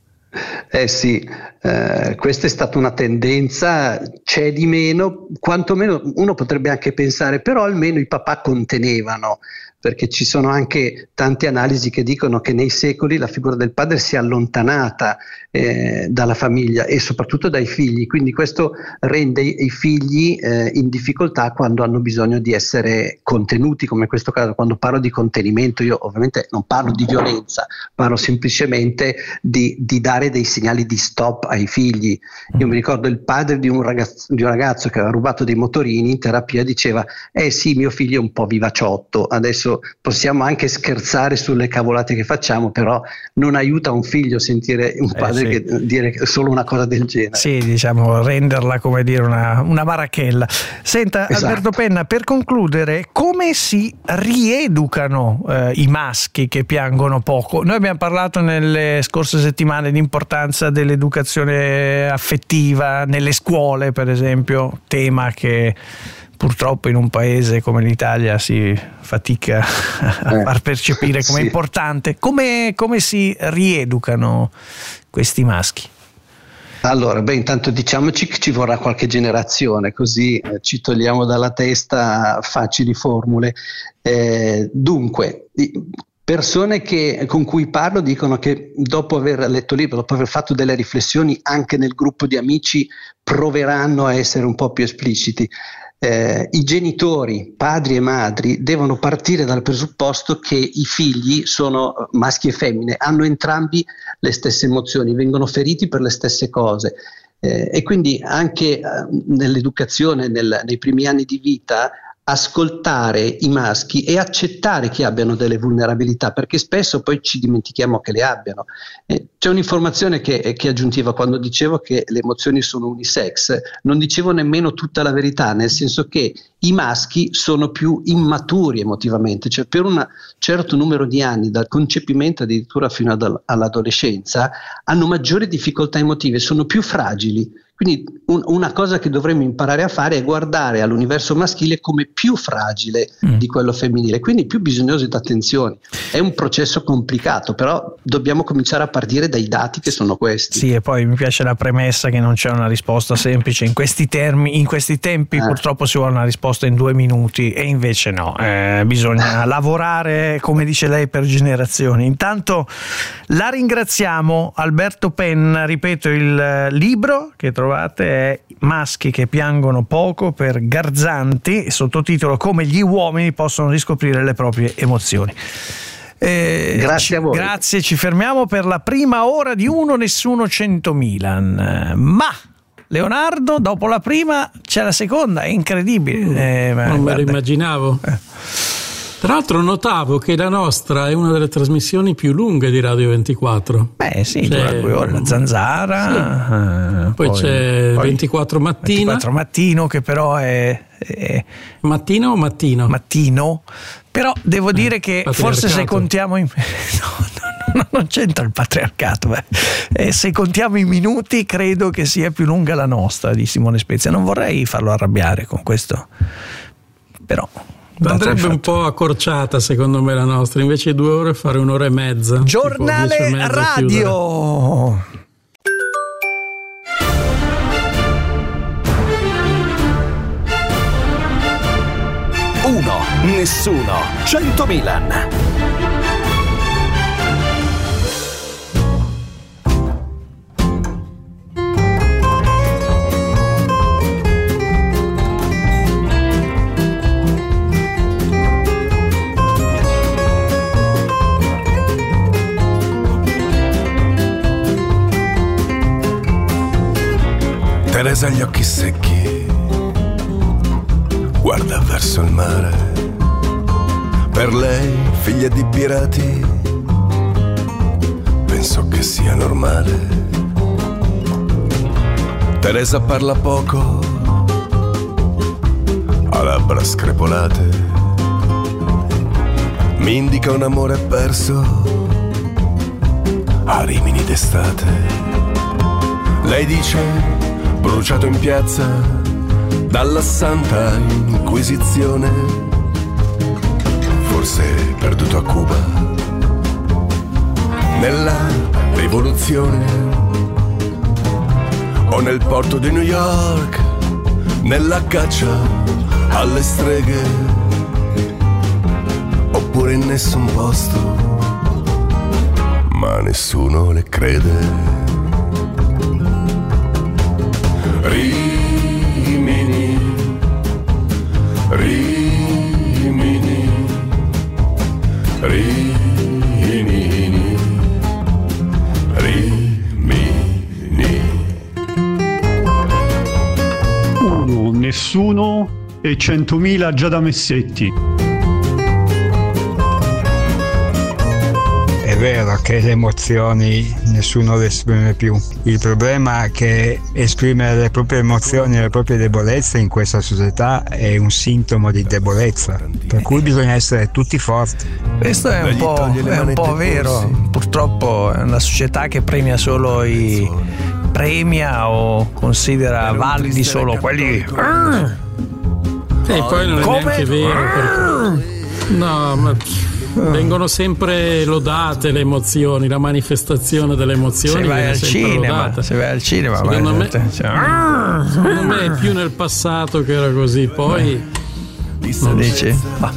Sì, questa è stata una tendenza, c'è di meno, quantomeno uno potrebbe anche pensare, però almeno i papà contenevano, perché ci sono anche tante analisi che dicono che nei secoli la figura del padre si è allontanata dalla famiglia e soprattutto dai figli, quindi questo rende i figli in difficoltà quando hanno bisogno di essere contenuti, come in questo caso. Quando parlo di contenimento io ovviamente non parlo di violenza, parlo semplicemente di dare dei segnali di stop ai figli. Io mi ricordo il padre di un ragazzo che aveva rubato dei motorini in terapia, diceva sì, mio figlio è un po' vivacciotto, adesso possiamo anche scherzare sulle cavolate che facciamo, però non aiuta un figlio sentire un padre che dire solo una cosa del genere. Sì, diciamo, renderla come dire una barachella. Senta, esatto. Alberto Penna, per concludere, come si rieducano i maschi che piangono poco? Noi abbiamo parlato nelle scorse settimane di importanza dell'educazione affettiva nelle scuole, per esempio, tema che purtroppo in un paese come l'Italia si fatica a far percepire come importante. Come si rieducano questi maschi? Allora, intanto diciamoci che ci vorrà qualche generazione, così ci togliamo dalla testa facili formule. Dunque, persone con cui parlo dicono che dopo aver letto il libro, dopo aver fatto delle riflessioni anche nel gruppo di amici, proveranno a essere un po' più espliciti. I genitori, padri e madri, devono partire dal presupposto che i figli sono maschi e femmine, hanno entrambi le stesse emozioni, vengono feriti per le stesse cose e quindi anche nell'educazione, nei primi anni di vita, ascoltare i maschi e accettare che abbiano delle vulnerabilità, perché spesso poi ci dimentichiamo che le abbiano. C'è un'informazione che aggiuntiva quando dicevo che le emozioni sono unisex, non dicevo nemmeno tutta la verità, nel senso che i maschi sono più immaturi emotivamente, cioè per un certo numero di anni, dal concepimento addirittura fino all'adolescenza, hanno maggiori difficoltà emotive, sono più fragili. Quindi una cosa che dovremmo imparare a fare è guardare all'universo maschile come più fragile di quello femminile, quindi più bisognoso di attenzione. È un processo complicato, però dobbiamo cominciare a partire dai dati che sono questi. Sì, e poi mi piace la premessa che non c'è una risposta semplice in questi tempi purtroppo si vuole una risposta in 2 minuti e invece no, bisogna lavorare, come dice lei, per generazioni. Intanto la ringraziamo, Alberto Penna, ripeto, il libro che trovate è Maschi che piangono poco per Garzanti, sottotitolo Come gli uomini possono riscoprire le proprie emozioni. Grazie a voi. Grazie, ci fermiamo per la prima ora di Uno Nessuno 100 Milan. Ma Leonardo, dopo la prima c'è la seconda, è incredibile. Non me lo immaginavo. Tra l'altro notavo che la nostra è una delle trasmissioni più lunghe di Radio 24. Sì, dura 2 ore, la Zanzara. Poi c'è 24 mattina. 24 mattino, che però è Mattina o mattino? Mattino. Però devo dire che forse se contiamo non c'entra il patriarcato. Se contiamo i minuti credo che sia più lunga la nostra di Simone Spezia. Non vorrei farlo arrabbiare con questo, però andrebbe un po' accorciata secondo me la nostra, invece di 2 ore fare 1 ora e mezza. Giornale tipo 10:30 radio. Uno, nessuno, 100 Milan. Teresa ha gli occhi secchi, guarda verso il mare. Per lei, figlia di pirati, penso che sia normale. Teresa parla poco, ha labbra screpolate, mi indica un amore perso a Rimini d'estate. Lei dice bruciato in piazza dalla Santa Inquisizione, forse perduto a Cuba nella rivoluzione, o nel porto di New York nella caccia alle streghe, oppure in nessun posto, ma nessuno le crede. Rimini, Rimini, Rimini, Rimini. 1, nessuno e 100.000 già da Messetti. È vero che le emozioni nessuno le esprime più. Il problema è che esprimere le proprie emozioni e le proprie debolezze in questa società è un sintomo di debolezza, per cui bisogna essere tutti forti. Questo è un po' vero. Purtroppo è una società che premia solo premia o considera validi solo quelli. E poi non è neanche vero, perché no, ma vengono sempre lodate le emozioni, la manifestazione delle emozioni. Se vai al cinema, secondo me è più nel passato che era così. Poi non dici?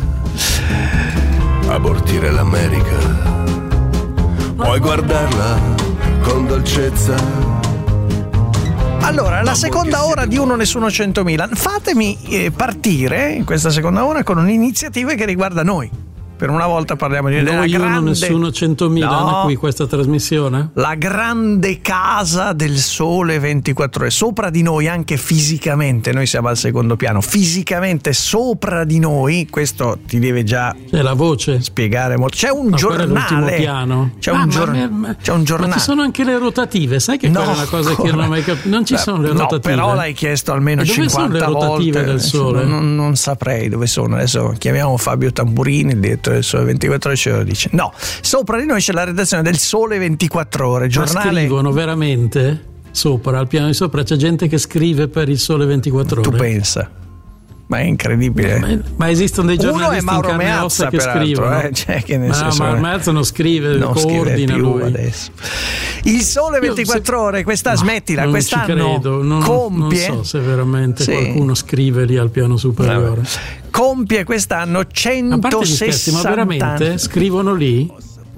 Abortire l'America, puoi guardarla con dolcezza. Allora, la seconda ora di Uno Nessuno 100.000, fatemi partire in questa seconda ora con un'iniziativa che riguarda noi. Per una volta parliamo di noi, grande... nessuno 100.000 qui questa trasmissione. La grande casa del Sole 24 ore, sopra di noi anche fisicamente. Noi siamo al secondo piano, fisicamente sopra di noi. Questo ti deve già la voce spiegare molto. C'è un giornale. Piano. C'è un giornale. Ma ci sono anche le rotative, sai che quella è una cosa che non ho mai capito. Non ci sono le rotative. No, però l'hai chiesto almeno 50 volte. Dove sono le rotative del Sole? Non saprei dove sono. Adesso chiamiamo Fabio Tamburini, il direttore del Sole 24 ore, ce lo dice. No, sopra di noi c'è la redazione del Sole 24 ore, giornale. Ma scrivono veramente sopra, al piano di sopra c'è gente che scrive per il Sole 24 ore. Tu pensa? Ma è incredibile. Ma esistono dei giornalisti in carne e ossa che scrivono. Cioè, che nel senso, ma Meazza non scrive, non coordina più lui. Adesso. Il Sole 24 ore, smettila, quest'anno compie. Non so se veramente qualcuno scrive lì al piano superiore. Compie quest'anno 160 ma veramente scrivono lì?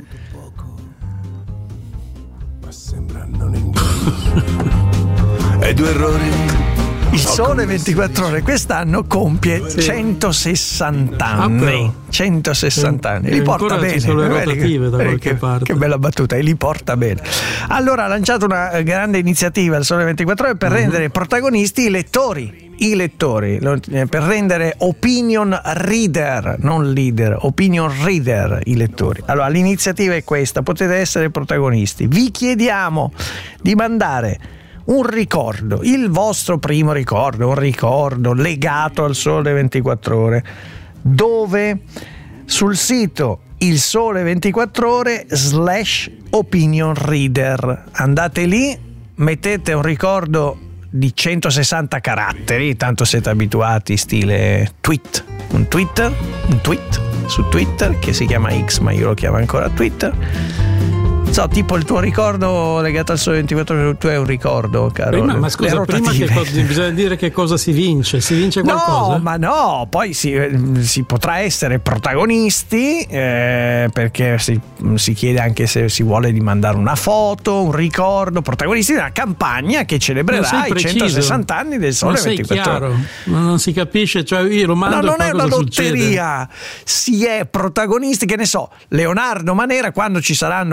Ma sembra non inganno. E 2 errori. Il Sole 24 ore quest'anno compie 160 anni. 160 anni. Li porta bene. Sono le rotative da qualche parte. Che bella battuta, e li porta bene. Allora ha lanciato una grande iniziativa il Sole 24 ore per rendere protagonisti i lettori, per rendere opinion reader, non leader, opinion reader i lettori. Allora l'iniziativa è questa: potete essere protagonisti. Vi chiediamo di mandare un ricordo, il vostro primo ricordo, un ricordo legato al Sole 24 ore, dove sul sito Il Sole 24 ore /opinion reader andate lì, mettete un ricordo di 160 caratteri, tanto siete abituati stile tweet, un tweet su Twitter che si chiama X, ma io lo chiamo ancora Twitter. So, tipo il tuo ricordo legato al Sole 24 ore, tu hai un ricordo, caro. Ma scusa, prima bisogna dire che cosa si vince qualcosa? No, ma no, poi si potrà essere protagonisti, perché si chiede anche se si vuole di mandare una foto, un ricordo, protagonisti di una campagna che celebrerà i 160 anni del Sole 24 ore. Non si capisce, cioè io lo mando. No, non è una lotteria, succede? si è protagonisti, che ne so, Leonardo Manera, quando ci saranno poi le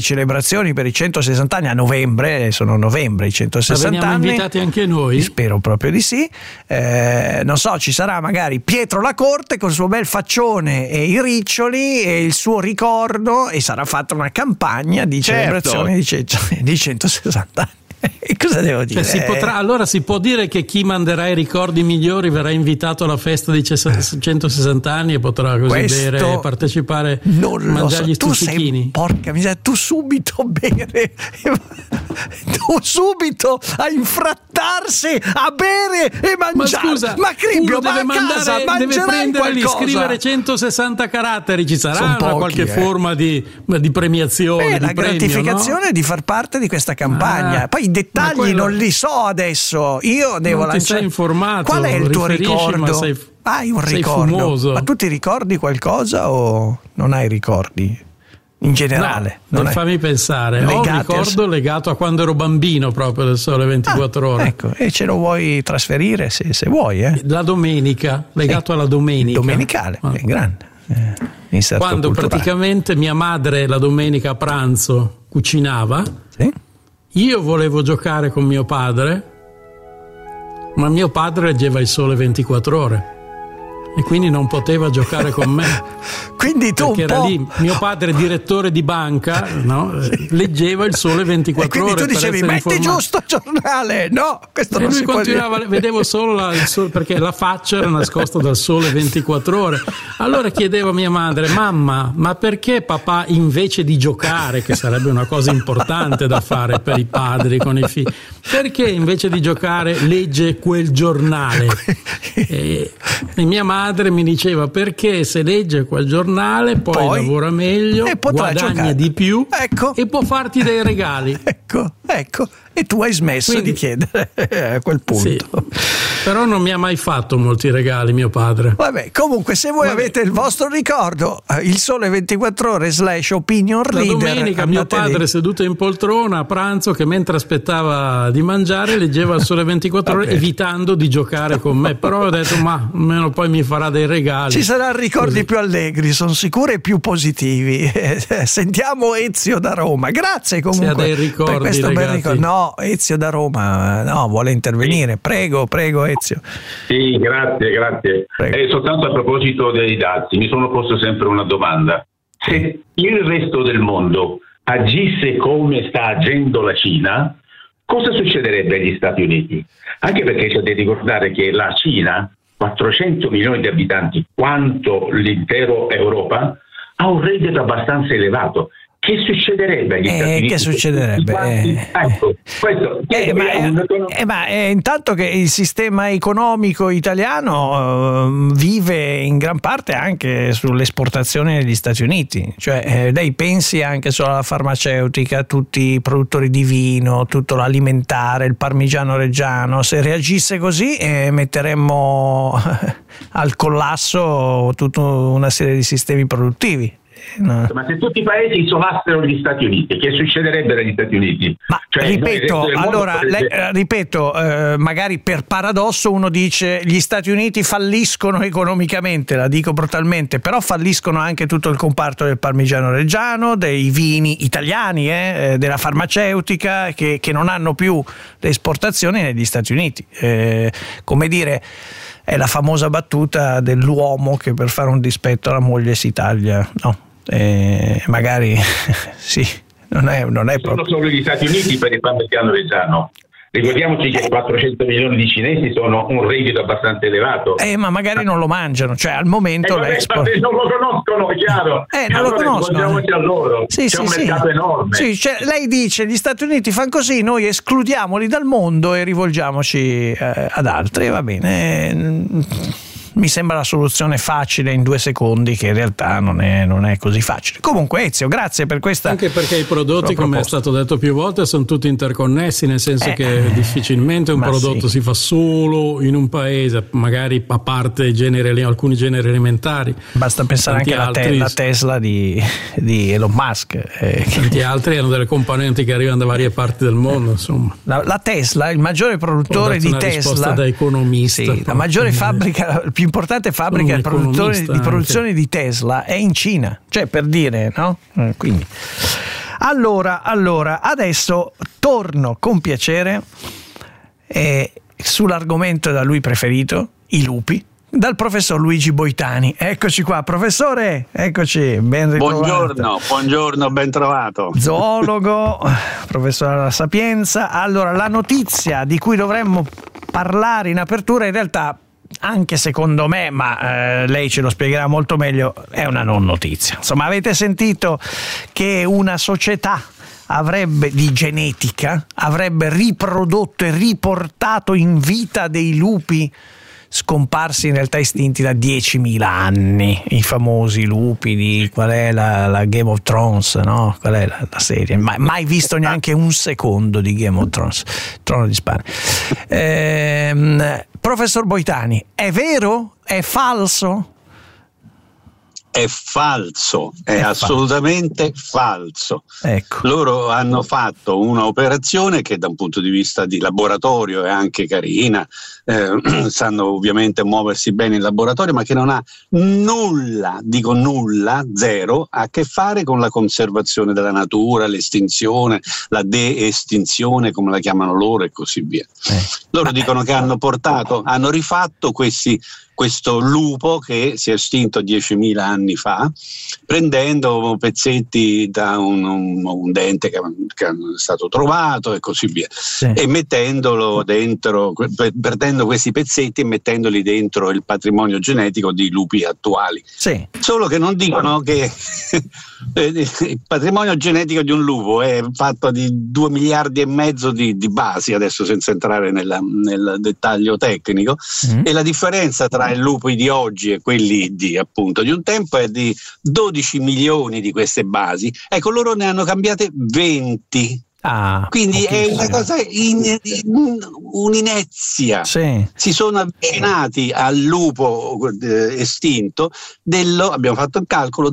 celebrazioni per i 160 anni a novembre, sono novembre i 160 anni. Veniamo invitati anche noi? Spero proprio di sì. Non so, ci sarà magari Pietro La Corte con il suo bel faccione e i riccioli e il suo ricordo, e sarà fatta una campagna di celebrazione di 160 anni. E cosa devo dire? Allora si può dire che chi manderà i ricordi migliori verrà invitato alla festa di 160 anni e potrà così bere e partecipare, mangiare gli stuzzichini. Porca miseria, tu subito bere, tu subito a infrattarsi a bere e mangiare. Ma scusa, Cribbio, deve prendere e scrivere 160 caratteri, ci sarà qualche forma di premiazione, di la premio, gratificazione, no? Di far parte di questa campagna. Poi i dettagli non li so adesso, io devo lanciare. Sei informato. Qual è il tuo ricordo? Hai un ricordo? Fumoso. Ma tu ti ricordi qualcosa o non hai ricordi in generale? No, fammi pensare. Ho un ricordo legato a quando ero bambino, proprio del Sole 24 Ore. Ecco, e ce lo vuoi trasferire se vuoi? La domenica, legato alla domenica. Domenicale, è grande. Quando culturale. Praticamente mia madre la domenica a pranzo cucinava. Sì. Io volevo giocare con mio padre, ma mio padre leggeva il Sole 24 Ore e quindi non poteva giocare con me. Quindi tu perché era lì mio padre direttore di banca, no? Leggeva il Sole 24 Ore. E quindi tu dicevi metti giusto il giornale, no? Questo e non lui si continuava, può dire. vedevo solo il sole, perché la faccia era nascosta dal Sole 24 Ore. Allora chiedevo a mia madre: mamma, ma perché papà invece di giocare, che sarebbe una cosa importante da fare per i padri con i figli, perché invece di giocare legge quel giornale? E mia madre mi diceva: perché se legge quel giornale poi lavora meglio, e guadagna giocare di più, ecco. E può farti dei regali. Ecco. E tu hai smesso di chiedere a quel punto. Sì, però non mi ha mai fatto molti regali mio padre. Vabbè, comunque se voi avete il vostro ricordo, il Sole 24 Ore /opinion reader. La domenica mio padre seduto in poltrona a pranzo, che mentre aspettava di mangiare leggeva il Sole 24 Ore evitando di giocare con me, però ho detto ma almeno poi mi farà dei regali. Ci saranno ricordi più allegri, sono sicuro, e più positivi. Sentiamo Ezio da Roma. Grazie comunque se ha dei ricordi per questo bel ricordo. No, Ezio da Roma vuole intervenire. Prego Ezio. Sì, grazie. Soltanto a proposito dei dazi, mi sono posto sempre una domanda. Se il resto del mondo agisse come sta agendo la Cina, cosa succederebbe agli Stati Uniti? Anche perché c'è da ricordare che la Cina, 400 milioni di abitanti, quanto l'intera Europa, ha un reddito abbastanza elevato. Che succederebbe agli Stati Uniti? Che succederebbe? Ecco, questo, intanto che il sistema economico italiano vive in gran parte anche sull'esportazione negli Stati Uniti, cioè lei pensi anche solo alla farmaceutica, tutti i produttori di vino, tutto l'alimentare, il parmigiano reggiano. Se reagisse così metteremmo al collasso tutta una serie di sistemi produttivi. No. Ma se tutti i paesi isolassero gli Stati Uniti, che succederebbe agli Stati Uniti? Ma ripeto, magari per paradosso uno dice gli Stati Uniti falliscono economicamente, la dico brutalmente, però falliscono anche tutto il comparto del parmigiano reggiano, dei vini italiani, della farmaceutica, che non hanno più le esportazioni negli Stati Uniti. Come dire, è la famosa battuta dell'uomo che per fare un dispetto alla moglie si taglia, no? Magari sì, non è proprio solo gli Stati Uniti per il parmigiano reggiano. Ricordiamoci che 400 milioni di cinesi sono un reddito abbastanza elevato. Ma magari non lo mangiano, cioè al momento l'export. Non lo conoscono, è chiaro. Non lo conoscono. Rivolgiamoci a loro. Sì, c'è un mercato enorme. Sì, cioè, lei dice gli Stati Uniti fanno così, noi escludiamoli dal mondo e rivolgiamoci ad altri, va bene. Mi sembra la soluzione facile in 2 secondi, che in realtà non è così facile. Comunque Ezio, grazie per questa. Anche perché i prodotti, come è stato detto più volte, sono tutti interconnessi, nel senso che difficilmente un prodotto si fa solo in un paese, magari a parte alcuni generi alimentari. Basta pensare anche alla Tesla di Elon Musk. Tanti altri hanno delle componenti che arrivano da varie parti del mondo, insomma. La Tesla, il maggiore produttore di Tesla. Risposta da economista. Sì, la maggiore fabbrica, più importante fabbrica di produzione di Tesla è in Cina, cioè per dire, no? Quindi Allora, adesso torno con piacere sull'argomento da lui preferito, i lupi, dal professor Luigi Boitani. Eccoci qua, professore, eccoci, ben ritrovato. Buongiorno, ben trovato. Zoologo, professore alla Sapienza. Allora, la notizia di cui dovremmo parlare in apertura, in realtà, anche secondo me, ma lei ce lo spiegherà molto meglio, è una non notizia. Insomma, avete sentito che una società di genetica avrebbe riprodotto e riportato in vita dei lupi scomparsi, in realtà estinti da 10.000 anni, i famosi lupi di qual è la Game of Thrones, no? Qual è la serie? Mai visto neanche un secondo di Game of Thrones, Trono di Spade. Professor Boitani, è vero? È falso? È falso, è assolutamente falso. Ecco. Loro hanno fatto un'operazione che da un punto di vista di laboratorio è anche carina, sanno ovviamente muoversi bene in laboratorio, ma che non ha nulla, dico nulla, zero, a che fare con la conservazione della natura, l'estinzione, la de-estinzione, come la chiamano loro, e così via. Loro dicono che hanno rifatto questo lupo che si è estinto 10.000 anni fa, prendendo pezzetti da un dente che è stato trovato e così via, e mettendolo dentro, perdendo questi pezzetti e mettendoli dentro il patrimonio genetico di lupi attuali. Sì. Solo che non dicono che il patrimonio genetico di un lupo è fatto di 2 miliardi e mezzo di basi, adesso senza entrare nel dettaglio tecnico, e la differenza tra i lupi di oggi e quelli di un tempo è di 12 milioni di queste basi. Ecco, loro ne hanno cambiate 20. Quindi è una cosa, un'inezia. Sì. Si sono avvicinati al lupo estinto abbiamo fatto il calcolo,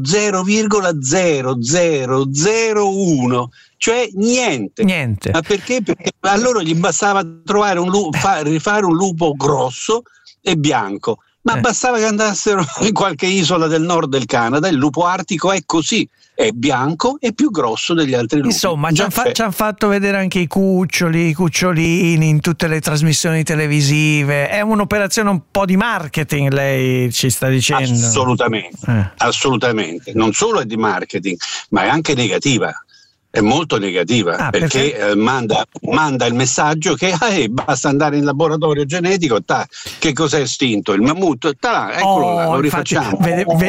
0,0001, cioè niente. Ma perché? Perché a loro gli bastava trovare rifare un lupo grosso e bianco, ma bastava che andassero in qualche isola del nord del Canada, il lupo artico è così, è bianco e più grosso degli altri lupi. Insomma, ci hanno fatto vedere anche i cucciolini in tutte le trasmissioni televisive. È un'operazione un po' di marketing, lei ci sta dicendo? Assolutamente. Non solo è di marketing, ma è anche negativa. È molto negativa, perché manda il messaggio che basta andare in laboratorio genetico, che cos'è estinto? Il mammut, eccolo là, lo rifacciamo.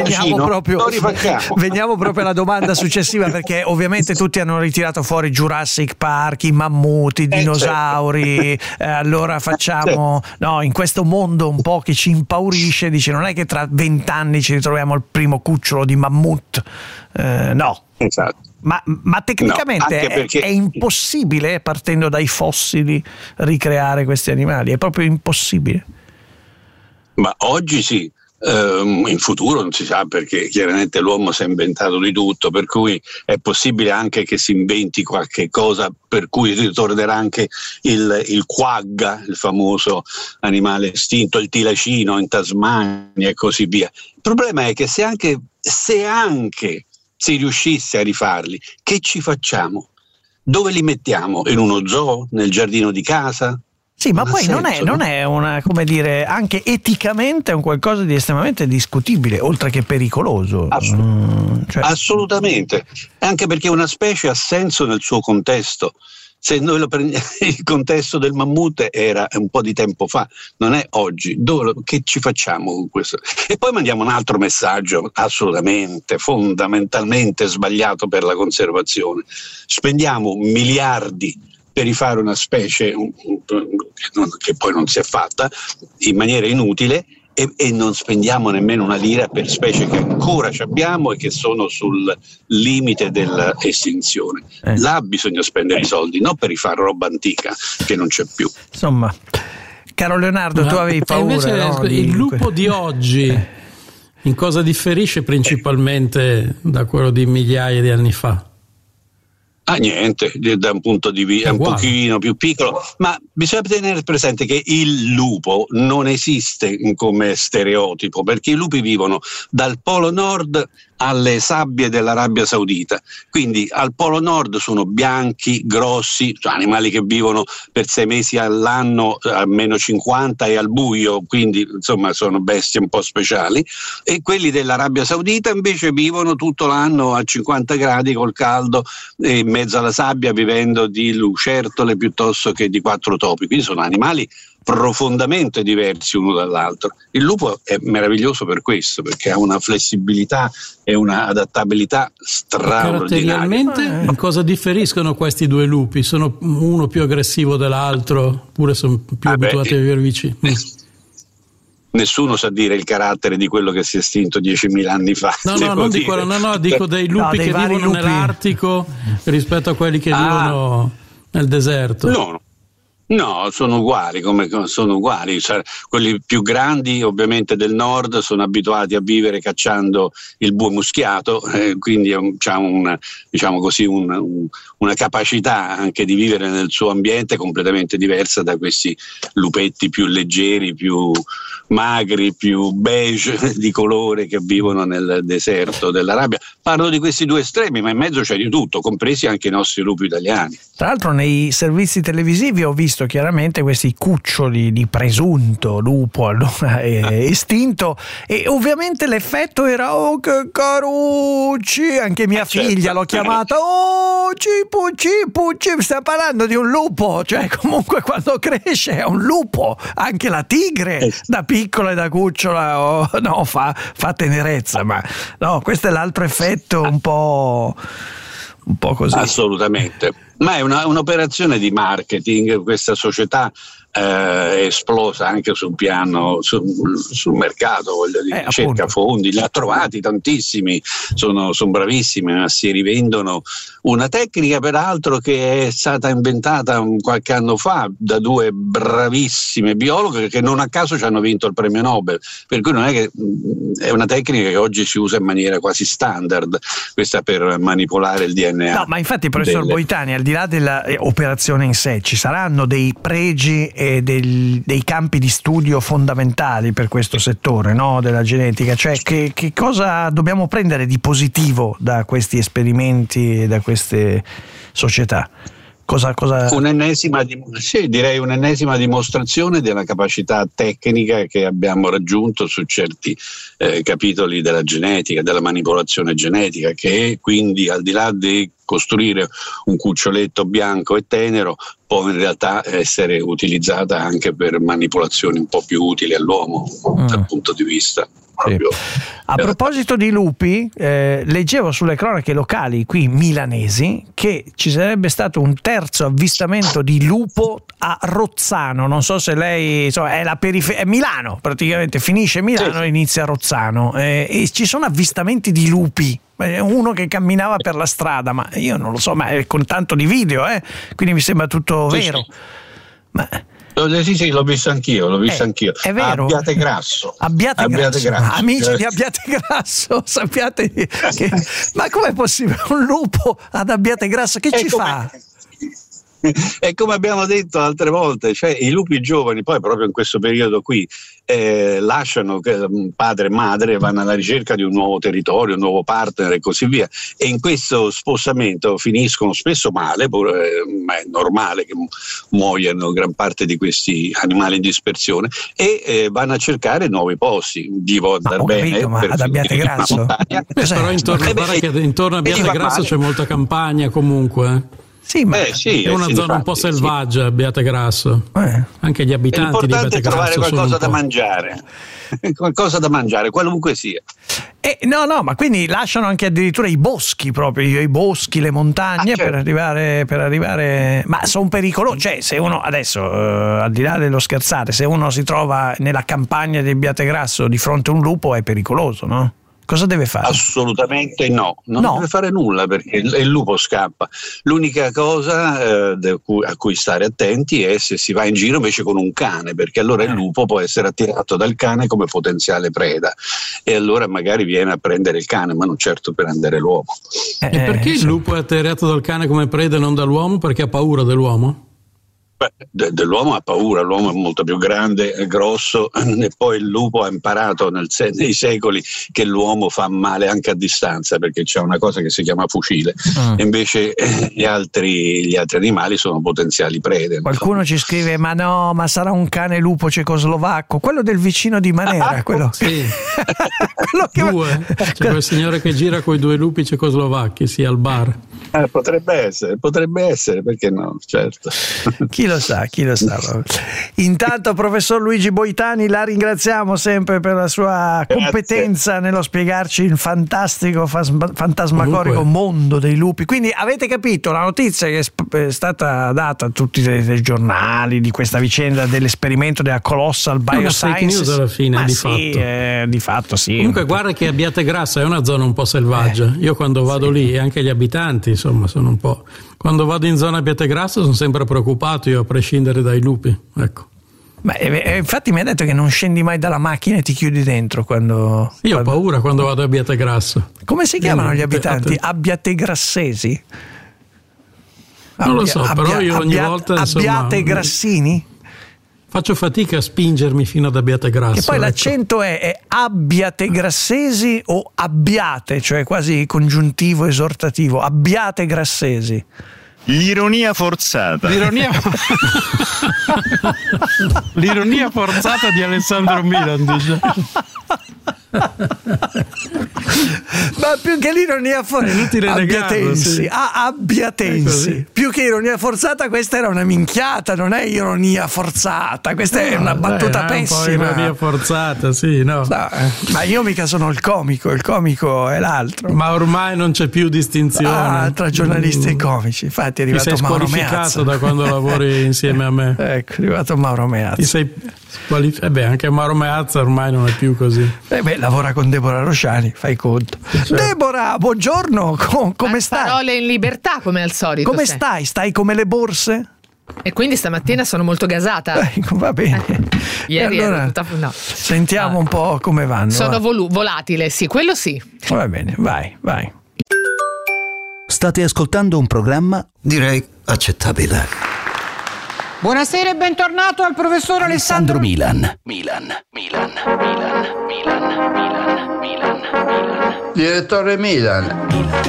Veniamo proprio alla domanda successiva, perché ovviamente tutti hanno ritirato fuori Jurassic Park, i mammut, i dinosauri, allora facciamo in questo mondo un po' che ci impaurisce, dice non è che tra 20 anni ci ritroviamo il primo cucciolo di mammut, no. Esatto. Ma tecnicamente è impossibile, partendo dai fossili, ricreare questi animali? È proprio impossibile? Ma oggi sì, in futuro non si sa, perché chiaramente l'uomo si è inventato di tutto, per cui è possibile anche che si inventi qualche cosa per cui ritornerà anche il quagga, il famoso animale estinto, il tilacino in Tasmania e così via. Il problema è che se anche si riuscisse a rifarli, che ci facciamo? Dove li mettiamo? In uno zoo? Nel giardino di casa? Sì, ma poi non è una, come dire, anche eticamente è un qualcosa di estremamente discutibile, oltre che pericoloso. Assolutamente, anche perché una specie ha senso nel suo contesto. Se noi lo prendiamo, il contesto del mammut era un po' di tempo fa, non è oggi. Che ci facciamo con questo? E poi mandiamo un altro messaggio assolutamente, fondamentalmente sbagliato per la conservazione. Spendiamo miliardi per rifare una specie che poi non si è fatta in maniera inutile, e non spendiamo nemmeno una lira per specie che ancora abbiamo e che sono sul limite dell'estinzione. Là bisogna spendere i soldi, non per rifare roba antica che non c'è più. Insomma, caro Leonardo, tu avevi paura, invece, no? Il lupo di oggi in cosa differisce principalmente da quello di migliaia di anni fa? Niente, da un punto di vista un pochino più piccolo, ma bisogna tenere presente che il lupo non esiste come stereotipo, perché i lupi vivono dal Polo Nord alle sabbie dell'Arabia Saudita, quindi al Polo Nord sono bianchi, grossi, cioè animali che vivono per 6 mesi all'anno a meno 50 e al buio, quindi insomma sono bestie un po' speciali, e quelli dell'Arabia Saudita invece vivono tutto l'anno a 50 gradi col caldo e in mezzo alla sabbia, vivendo di lucertole piuttosto che di quattro topi, quindi sono animali profondamente diversi uno dall'altro. Il lupo è meraviglioso per questo, perché ha una flessibilità e una adattabilità straordinaria. Caratterialmente in cosa differiscono questi due lupi? Sono uno più aggressivo dell'altro, oppure sono più abituati a vivere vicini? Nessuno sa dire il carattere di quello che si è estinto 10.000 anni fa. Dico dei lupi che vivono nell'Artico rispetto a quelli che vivono nel deserto. No, sono uguali, cioè, quelli più grandi ovviamente del nord sono abituati a vivere cacciando il bue muschiato, quindi c'ha una capacità anche di vivere nel suo ambiente completamente diversa da questi lupetti più leggeri, più magri, più beige di colore che vivono nel deserto dell'Arabia. Parlo di questi due estremi, ma in mezzo c'è di tutto, compresi anche i nostri lupi italiani. Tra l'altro nei servizi televisivi ho visto chiaramente questi cuccioli di presunto lupo estinto, e ovviamente l'effetto era "oh che carucci", anche mia figlia l'ho chiamata "oh Cipu, sta parlando di un lupo", cioè comunque quando cresce è un lupo, anche la tigre da piccola e da cucciola fa tenerezza, ma no, questo è l'altro effetto un po' così. Assolutamente. Ma è un'operazione di marketing. Questa società è esplosa anche sul piano sul mercato, voglio dire, cerca fondi, li ha trovati tantissimi, sono bravissimi, ma si rivendono una tecnica peraltro che è stata inventata qualche anno fa da due bravissime biologhe che non a caso ci hanno vinto il premio Nobel, per cui non è che è una tecnica che oggi si usa in maniera quasi standard, questa per manipolare il DNA. No, ma infatti professor Boitani, al di là dell'operazione in sé, ci saranno dei pregi e dei campi di studio fondamentali per questo settore, no, della genetica, cioè che cosa dobbiamo prendere di positivo da questi esperimenti e da queste società? Un'ennesima dimostrazione della capacità tecnica che abbiamo raggiunto su certi capitoli della genetica, della manipolazione genetica, che quindi al di là di costruire un cuccioletto bianco e tenero può in realtà essere utilizzata anche per manipolazioni un po' più utili all'uomo dal punto di vista. Sì. A proposito di lupi, leggevo sulle cronache locali qui milanesi che ci sarebbe stato un terzo avvistamento di lupo a Rozzano. Non so se lei, insomma, è Milano, praticamente finisce Milano e inizia Rozzano, e ci sono avvistamenti di lupi. Uno che camminava per la strada, ma io non lo so, ma è con tanto di video, quindi mi sembra tutto vero. Ma sì, l'ho visto anch'io. È vero. Abbiate Grasso. Amici di Abbiate Grasso, sappiate che ma com'è possibile un lupo ad Abbiate Grasso? Che ci fa? E come abbiamo detto altre volte, cioè i lupi giovani poi proprio in questo periodo qui lasciano padre e madre, vanno alla ricerca di un nuovo territorio, un nuovo partner e così via, e in questo spostamento finiscono spesso male, ma è normale che muoiano gran parte di questi animali in dispersione, e vanno a cercare nuovi posti. Devo andare bene, ma ad Abbiate Grasso? Però intorno a Abbiate Grasso c'è molta campagna comunque. Sì, ma è una zona un po' selvaggia, Abbiate Grasso. Anche gli abitanti di Abbiate Grasso trovare qualcosa da mangiare. Qualcosa da mangiare, qualunque sia. No, ma quindi lasciano anche addirittura i boschi, proprio i boschi, le montagne, certo, per arrivare. Ma sono pericolosi. Cioè, se uno adesso, al di là dello scherzare, se uno si trova nella campagna di Abbiate Grasso di fronte a un lupo, è pericoloso, no? Cosa deve fare? Assolutamente no, non deve fare nulla perché il lupo scappa. L'unica cosa a cui stare attenti è se si va in giro invece con un cane, perché allora il lupo può essere attirato dal cane come potenziale preda e allora magari viene a prendere il cane, ma non certo per prendere l'uomo. E perché il lupo è attirato dal cane come preda e non dall'uomo? Perché ha paura dell'uomo? Dell'uomo ha paura, l'uomo è molto più grande, è grosso, e poi il lupo ha imparato nei secoli che l'uomo fa male anche a distanza perché c'è una cosa che si chiama fucile, e invece gli altri animali sono potenziali prede. Qualcuno ci scrive: ma sarà un cane lupo cecoslovacco, quello del vicino di Manera, quello sì. Quello che c'è quel signore che gira con i 2 lupi cecoslovacchi, sì, al bar. Potrebbe essere, perché no, certo. Chi lo sa. Intanto, professor Luigi Boitani, la ringraziamo sempre per la sua competenza nello spiegarci il fantastico, fantasmagorico mondo dei lupi. Quindi avete capito la notizia che è stata data a tutti i giornali di questa vicenda dell'esperimento della Colossal Biosciences. È una fake news alla fine, di fatto sì. Comunque guarda che Abbiategrassa è una zona un po' selvaggia. Io quando vado lì, e anche gli abitanti, insomma, sono un po'... Quando vado in zona Abbiategrassa sono sempre preoccupato, io a prescindere dai lupi, ecco. Ma infatti mi ha detto che non scendi mai dalla macchina e ti chiudi dentro quando... Io ho paura quando vado a Abbiategrasso. Come si chiamano gli abitanti? Abbiategrassesi? Non lo so, però io ogni volta... Abbiategrassini? Faccio fatica a spingermi fino ad Abbiategrasso. Che poi l'accento è Abbiategrassesi o abbiate, cioè quasi congiuntivo esortativo. Abbiategrassesi. L'ironia forzata. L'ironia forzata di Alessandro Milan, dice. Ma più che l'ironia forzata, Abbiatensi, Abbiatensi, più che ironia forzata, questa era una minchiata, non è ironia forzata, questa è una battuta pessima. Un po' ironia forzata, sì, no. Ma io mica sono il comico è l'altro. Ma ormai non c'è più distinzione tra giornalisti e comici. Infatti è arrivato Mauro Meazza. Ti sei squalificato da quando lavori insieme a me. Ecco, è arrivato Mauro Meazza. Ti sei anche Mauro Meazza ormai non è più così. Lavora con Deborah Rosciani, fai conto. Certo. Deborah, buongiorno, come stai? Parole in libertà, come al solito. Come stai? Stai come le borse? E quindi stamattina sono molto gasata. Va bene. Ieri allora, ero tutta... no. Sentiamo un po' come vanno. Sono volatile, sì, quello sì. Va bene, vai. State ascoltando un programma, direi, accettabile. Buonasera e bentornato al professor Alessandro Milan. Direttore Milan.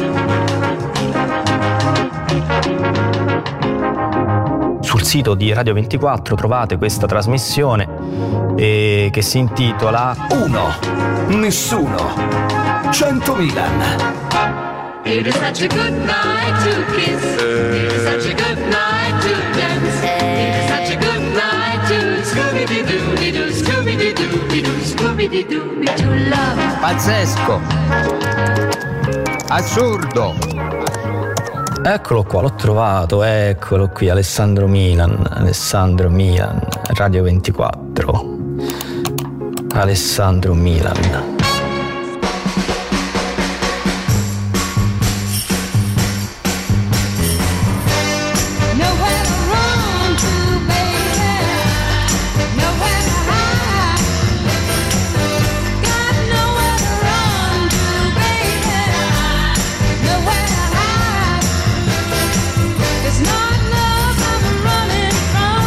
Sul sito di Radio 24 trovate questa trasmissione che si intitola 1. Nessuno. 100 Milan. It is such a good night to kiss. It is such a good night to dance. It is such a good night to Scooby-Doo-Doo-Doo, Scooby-Doo-Doo-Doo, Scooby-Doo-Doo, love. Pazzesco. Assurdo. Eccolo qua, l'ho trovato, eccolo qui, Alessandro Milan, Radio 24. Alessandro Milan.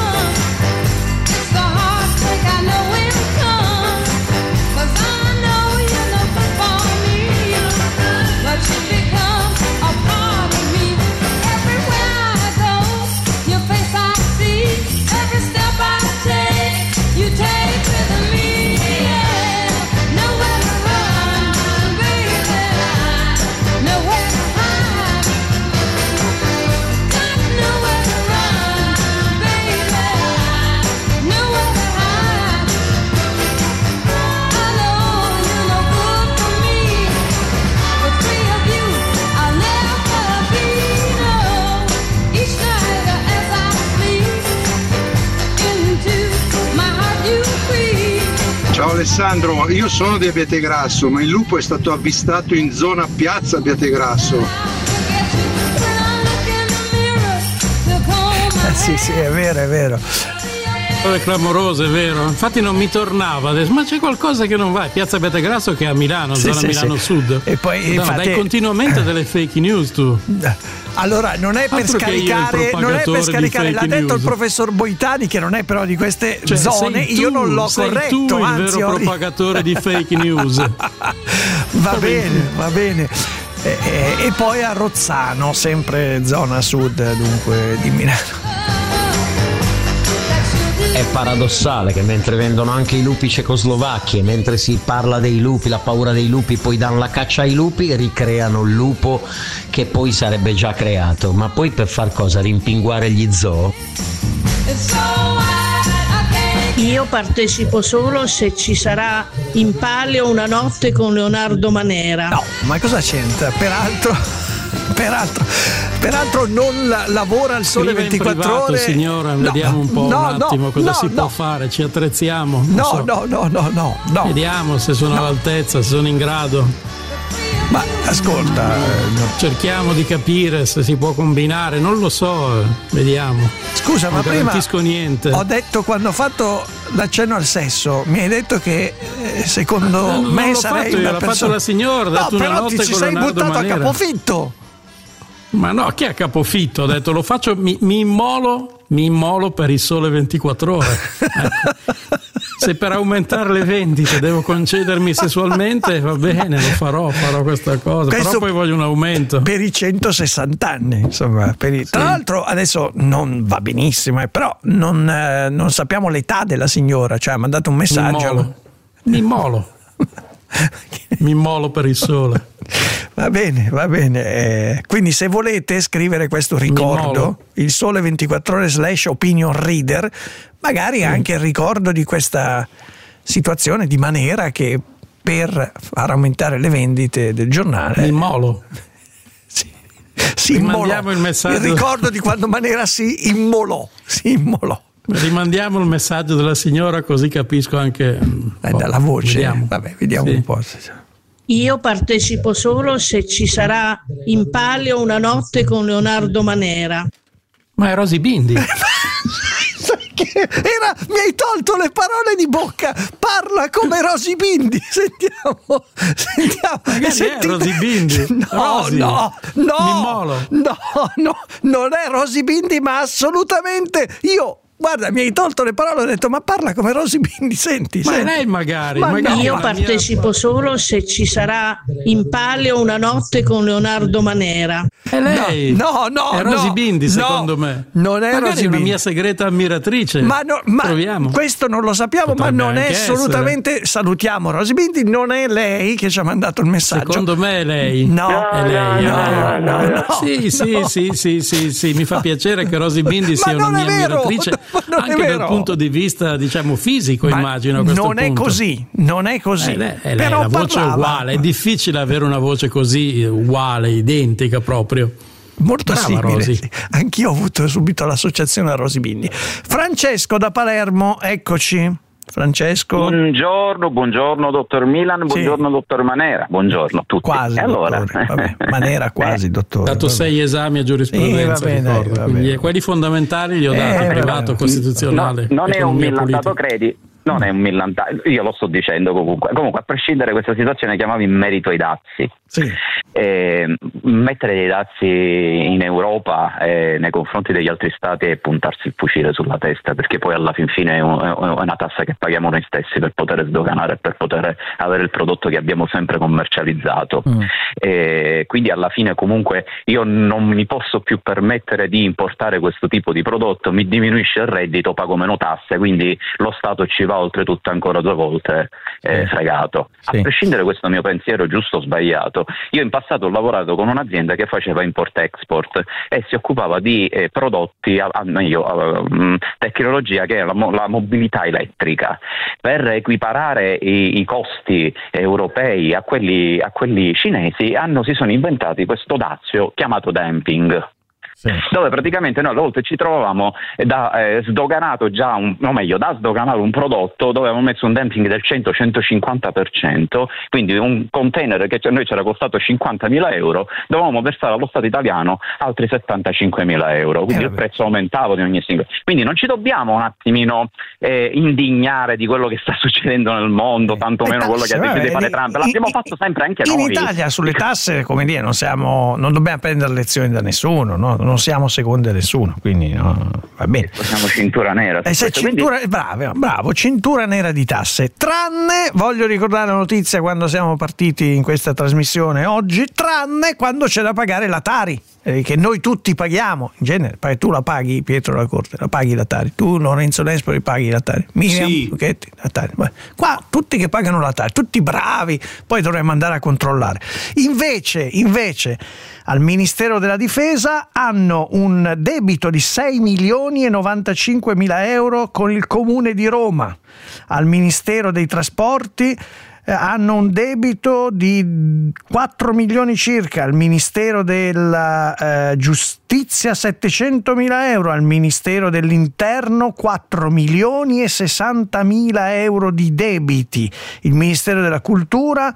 I know Alessandro, io sono di Abbiategrasso, ma il lupo è stato avvistato in zona piazza Abbiategrasso. Sì, è vero. È clamoroso, è vero. Infatti non mi tornava adesso, ma c'è qualcosa che non va. Piazza Abbiategrasso che è a Milano, zona Milano Sud. E poi dai continuamente delle fake news tu. Allora, non è per scaricare, l'ha detto il professor Boitani, che non è però di queste zone, io non l'ho corretto. Tu anzi, il vero propagatore di fake news. Va bene. E poi a Rozzano, sempre zona sud, dunque di Milano. È paradossale che mentre vendono anche i lupi cecoslovacchi e mentre si parla dei lupi, la paura dei lupi, poi danno la caccia ai lupi, ricreano il lupo che poi sarebbe già creato. Ma poi per far cosa? Rimpinguare gli zoo? Io partecipo solo se ci sarà in palio una notte con Leonardo Manera. No, ma cosa c'entra? Peraltro non lavora al Sole 24 privato, ore. Signora, vediamo un po' un attimo cosa si può fare, ci attrezziamo. No. Vediamo se sono all'altezza, se sono in grado. Ma ascolta, cerchiamo di capire se si può combinare, non lo so, vediamo. Scusa, non ma prima garantisco niente. Ho detto, quando ho fatto l'accenno al sesso, mi hai detto che secondo me sarei una persona. L'ha fatto la signora, ha detto una notte con Leonardo Manera. Però ti ci sei buttato a capofitto. Ma no, chi è a capofitto? Ho detto, lo faccio, mi immolo per il Sole 24 ore. Se per aumentare le vendite devo concedermi sessualmente, va bene, lo farò questa cosa. Però poi voglio un aumento. Per i 160 anni, insomma. Tra l'altro adesso non va benissimo, però non sappiamo l'età della signora, cioè ha mandato un messaggio. Mi immolo per il Sole. Va bene. Quindi se volete scrivere questo ricordo, il Sole 24 ore /opinion reader, magari anche il ricordo di questa situazione di Manera che per far aumentare le vendite del giornale mi immolo. Si immolò. Il messaggio. Il ricordo di quando Manera si immolò. Rimandiamo il messaggio della signora, così capisco anche dalla voce. Vediamo Sì. un po'. Io partecipo solo se ci sarà in palio una notte con Leonardo Manera. Ma è Rosy Bindi. Mi hai tolto le parole di bocca. Parla come Rosy Bindi. Sentiamo. Magari è Rosy Bindi. No, non è Rosy Bindi, ma assolutamente Guarda, mi hai tolto le parole, ho detto, ma parla come Rosy Bindi, senti. Ma lei magari. Io partecipo solo se ci sarà in palio una notte con Leonardo Manera. È lei. No. È Rosy Bindi, secondo me. Non è magari Rosy è una Bindi. mia segreta ammiratrice. Ma proviamo. Questo non lo sappiamo, Potrebbe ma non è anche salutamente. Salutiamo Rosy Bindi, non è lei che ci ha mandato il messaggio. Secondo me è lei. No, è lei. no. Sì, mi fa piacere che Rosy Bindi sia una mia ammiratrice, anche dal punto di vista, diciamo, fisico, immagino. A questo non punto. Non è così. Però la voce è uguale, è difficile avere una voce così uguale, identica proprio. Molto brava, simile. Rosy. Sì. Anch'io ho avuto subito l'associazione a Rosy Bindi. Francesco da Palermo, eccoci. Francesco. Buongiorno dottor Milan, buongiorno dottor Manera, buongiorno a tutti. Quasi, allora, dottore, Manera quasi, dottore. Ho dato 6 esami a giurisprudenza, ricordo. Quindi quelli fondamentali li ho dati, privato, costituzionale. Non è un millantato, credi? Non è un millantato, io lo sto dicendo comunque, a prescindere da questa situazione, chiamavo in merito ai dazi. Sì. Mettere dei dazi in Europa nei confronti degli altri stati è puntarsi il fucile sulla testa, perché poi alla fin fine è una tassa che paghiamo noi stessi per poter sdoganare, per poter avere il prodotto che abbiamo sempre commercializzato. Quindi alla fine comunque io non mi posso più permettere di importare questo tipo di prodotto, mi diminuisce il reddito, pago meno tasse, quindi lo Stato ci va oltretutto ancora 2 volte fregato. A prescindere da questo mio pensiero giusto o sbagliato, io in passato ho lavorato con un'azienda che faceva import-export e si occupava di prodotti, tecnologia che è la mobilità elettrica, per equiparare i costi europei a quelli cinesi si sono inventati questo dazio chiamato dumping. dove praticamente noi a volte ci trovavamo da sdoganato da sdoganare un prodotto dove avevamo messo un dumping del 100-150%, quindi un container che a noi c'era costato 50.000 euro, dovevamo versare allo Stato italiano altri 75.000 euro, quindi il prezzo aumentava di ogni singolo. Quindi non ci dobbiamo un attimino indignare di quello che sta succedendo nel mondo, tanto meno quello che ha deciso di fare Trump. L'abbiamo fatto sempre anche noi. In Italia sulle tasse, come dire, non dobbiamo prendere lezioni da nessuno, no? Non siamo secondi a nessuno, quindi no, va bene. Siamo cintura nera. Bravo, cintura nera di tasse. Tranne, voglio ricordare la notizia quando siamo partiti in questa trasmissione oggi, tranne quando c'è da pagare la Tari, che noi tutti paghiamo, in genere, tu la paghi, Pietro La Corte, la paghi la Tari, tu Lorenzo Nespoli paghi la Tari, Miriam Lucchetti, la Tari. Qua tutti che pagano la Tari, tutti bravi, poi dovremmo andare a controllare. Invece al Ministero della Difesa hanno un debito di 6.095.000 euro con il Comune di Roma. Al Ministero dei Trasporti hanno un debito di 4 milioni circa, al Ministero della Giustizia 700.000 euro, al Ministero dell'Interno 4 milioni e 60.000 euro di debiti, il Ministero della Cultura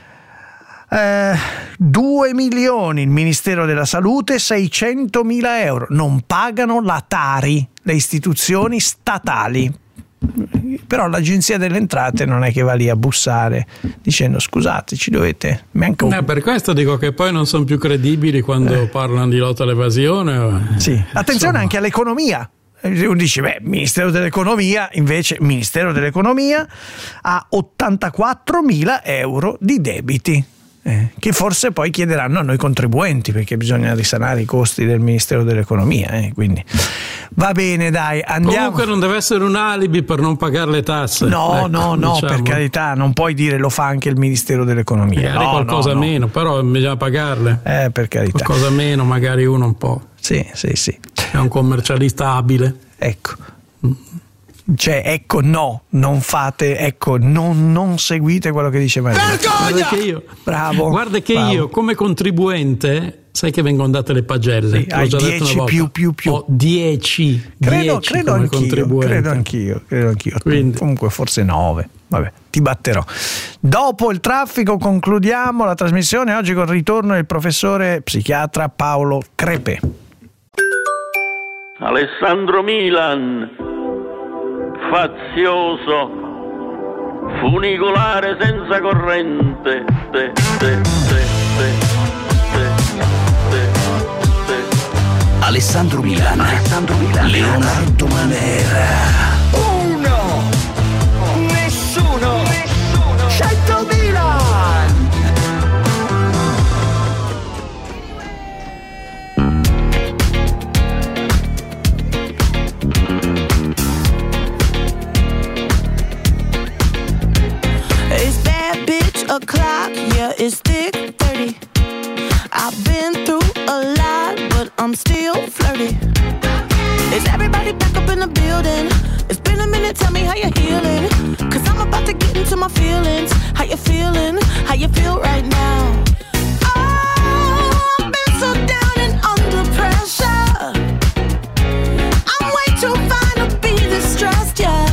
2 milioni, il Ministero della Salute 600.000 euro. Non pagano la Tari le istituzioni statali. Però l'Agenzia delle Entrate non è che va lì a bussare dicendo scusate, ci dovete per questo dico che poi non sono più credibili quando parlano di lotta all'evasione. Sì. Attenzione anche all'economia. Uno dice Ministero dell'Economia, invece il Ministero dell'Economia ha 84.000 euro di debiti. Che forse poi chiederanno a noi contribuenti, perché bisogna risanare i costi del Ministero dell'Economia, quindi va bene, dai, andiamo. Comunque non deve essere un alibi per non pagare le tasse. No, diciamo. Per carità, non puoi dire lo fa anche il Ministero dell'Economia. Qualcosa meno, però bisogna pagarle. Per carità. Qualcosa meno, magari uno un po'. Sì. È un commercialista abile. Ecco. Non fate, non seguite quello che dice Maria. Guarda che io come contribuente, sai che vengono date le pagelle. Sì, hai 10 più. Ho 10. Credo anch'io. Quindi. Comunque forse 9. Vabbè, ti batterò. Dopo il traffico concludiamo la trasmissione oggi col ritorno del professore psichiatra Paolo Crepè. Alessandro Milan, fazioso, funicolare senza corrente, Alessandro Milan, Leonardo Manera. 1, nessuno, 100.000. O'clock, yeah, it's thick 30. I've been through a lot, but I'm still flirty. Is everybody back up in the building? It's been a minute, tell me how you're healing. Cause I'm about to get into my feelings. How you feeling? How you feel right now? Oh, I've been so down and under pressure. I'm way too fine to be distressed, yeah.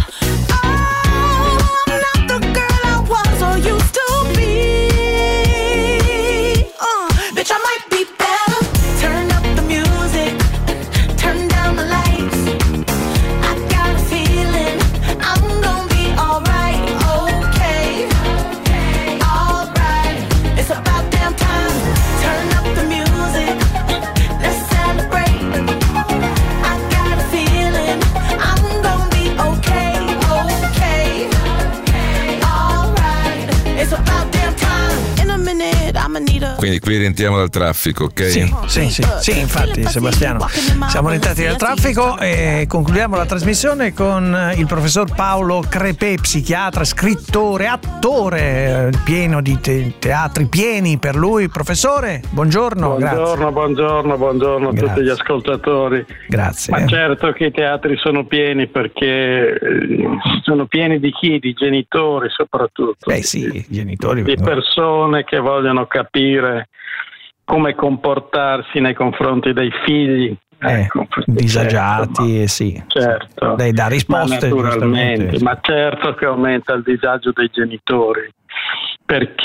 Bitch, I might be better. Turn up the music, turn down the lights. I got a feeling I'm gonna be alright, okay, alright. It's about damn time. Turn up the music, let's celebrate. I got a feeling I'm gonna be okay, alright. It's about damn time. In a minute, I'ma need a. Quindi qui rientriamo dal traffico, ok? Sì, infatti Sebastiano, siamo rientrati dal traffico e concludiamo la trasmissione con il professor Paolo Crepè, psichiatra, scrittore, attore, pieno di teatri pieni per lui. Professore, buongiorno. Buongiorno a tutti gli ascoltatori. Grazie. Ma certo che i teatri sono pieni, perché sono pieni di chi? Di genitori soprattutto. Genitori. Di persone che vogliono capire come comportarsi nei confronti dei figli. Ecco, disagiati, sì. Certo. Lei dà risposte. Naturalmente, ma certo che aumenta il disagio dei genitori, perché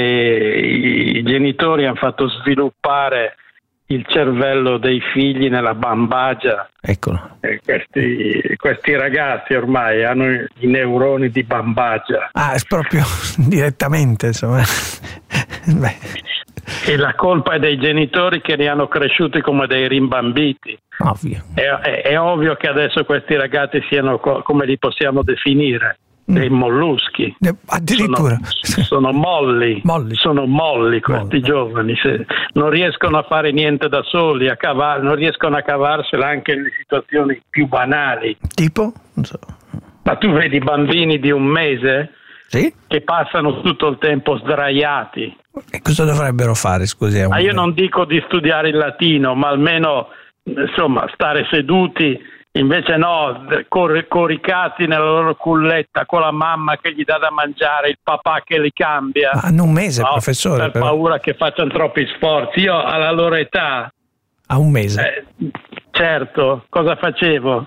i genitori hanno fatto sviluppare il cervello dei figli nella bambagia. Eccolo. Questi ragazzi ormai hanno i neuroni di bambagia. Ah, è proprio direttamente, insomma. Beh. E la colpa è dei genitori che li hanno cresciuti come dei rimbambiti. Ovvio. È ovvio che adesso questi ragazzi siano, come li possiamo definire, dei molluschi. Addirittura. Sono molli. Sono molli questi giovani. Non riescono a fare niente da soli, non riescono a cavarsela anche nelle situazioni più banali. Tipo? Non so. Ma tu vedi bambini di 1 mese che passano tutto il tempo sdraiati. E cosa dovrebbero fare, scusi? Ma io non dico di studiare il latino, ma almeno insomma stare seduti, invece no, coricati nella loro culletta con la mamma che gli dà da mangiare, il papà che li cambia. Ma hanno 1 mese, professore. Per paura che facciano troppi sforzi. Io alla loro età, a 1 mese, certo, cosa facevo?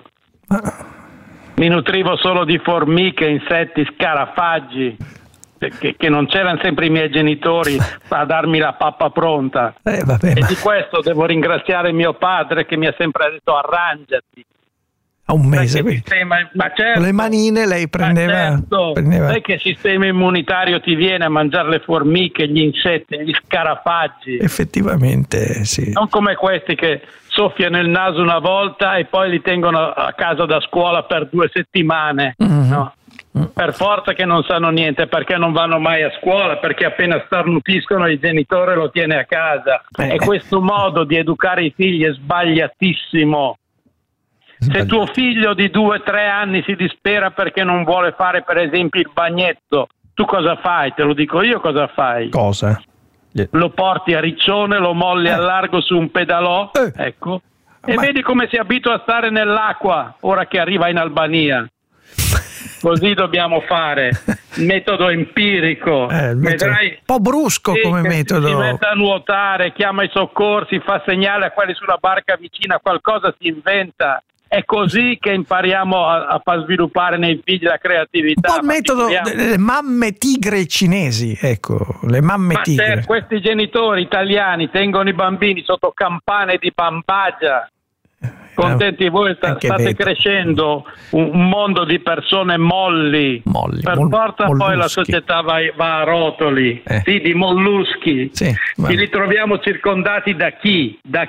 Mi nutrivo solo di formiche, insetti, scarafaggi, che non c'erano sempre i miei genitori a darmi la pappa pronta. Vabbè, e di questo devo ringraziare mio padre che mi ha sempre detto arrangiati. A 1 mese, ma certo, con le manine lei prendeva. Sai che il sistema immunitario ti viene a mangiare le formiche, gli insetti, gli scarafaggi. Effettivamente, sì. Non come questi che soffiano il naso una volta e poi li tengono a casa da scuola per 2 settimane. No? Per forza che non sanno niente, perché non vanno mai a scuola, perché appena starnutiscono il genitore lo tiene a casa. E questo modo di educare i figli è sbagliatissimo. Se tuo figlio di 2-3 anni si dispera perché non vuole fare per esempio il bagnetto, tu cosa fai? Te lo dico io cosa fai. Cosa? Lo porti a Riccione, lo molli a largo su un pedalò, ecco, e vedi come si abitua a stare nell'acqua ora che arriva in Albania. Così dobbiamo fare, metodo empirico. Vedrai, un po' brusco come metodo. Si mette a nuotare, chiama i soccorsi, fa segnale a quelli sulla barca vicina, qualcosa si inventa. È così che impariamo a far sviluppare nei figli la creatività. Un po' il metodo delle mamme tigre cinesi, ecco, le mamme tigre. Se questi genitori italiani tengono i bambini sotto campane di bambagia, contenti voi, state crescendo un mondo di persone molli. Per forza poi la società va a rotoli, sì, di molluschi. Ci ritroviamo circondati da chi? Da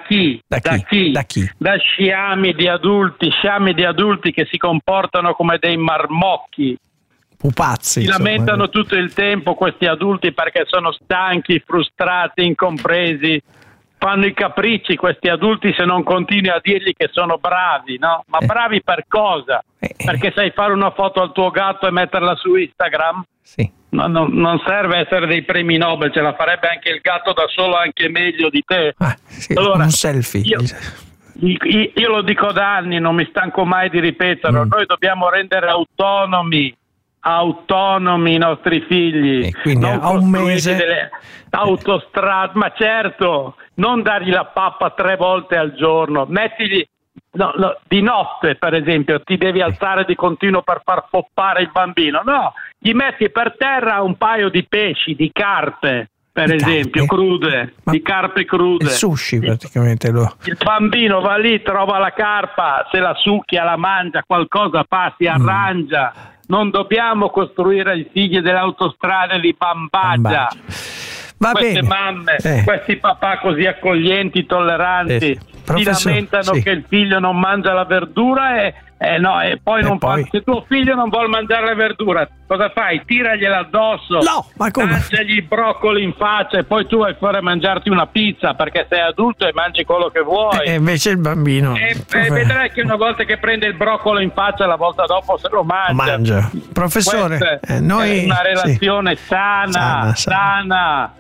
sciami di adulti che si comportano come dei marmocchi. Pupazzi. Si lamentano tutto il tempo questi adulti perché sono stanchi, frustrati, incompresi. Fanno i capricci questi adulti se non continui a dirgli che sono bravi, no? Ma bravi per cosa? Perché sai fare una foto al tuo gatto e metterla su Instagram? Sì. No, non serve essere dei premi Nobel, ce la farebbe anche il gatto da solo, anche meglio di te. Allora, un selfie. Io lo dico da anni, non mi stanco mai di ripeterlo, noi dobbiamo rendere autonomi i nostri figli, quindi a 1 mese delle autostrade, ma certo, non dargli la pappa 3 volte al giorno, mettigli di notte per esempio, ti devi alzare di continuo per far poppare il bambino, no, gli metti per terra un paio di pesci, di carpe per esempio, crude, di carpe crude. Il sushi praticamente il bambino va lì, trova la carpa, se la succhia, la mangia, qualcosa fa, si arrangia. Non dobbiamo costruire i figli delle autostrade di bambagia. Queste mamme, questi papà così accoglienti, tolleranti, si lamentano che il figlio non mangia la verdura e se tuo figlio non vuole mangiare la verdura, cosa fai? Tiragliela addosso, mangiagli i broccoli in faccia e poi tu vai fuori a mangiarti una pizza perché sei adulto e mangi quello che vuoi. E invece il bambino vedrai che una volta che prende il broccolo in faccia, la volta dopo se lo mangia. Professore, noi è una relazione sana.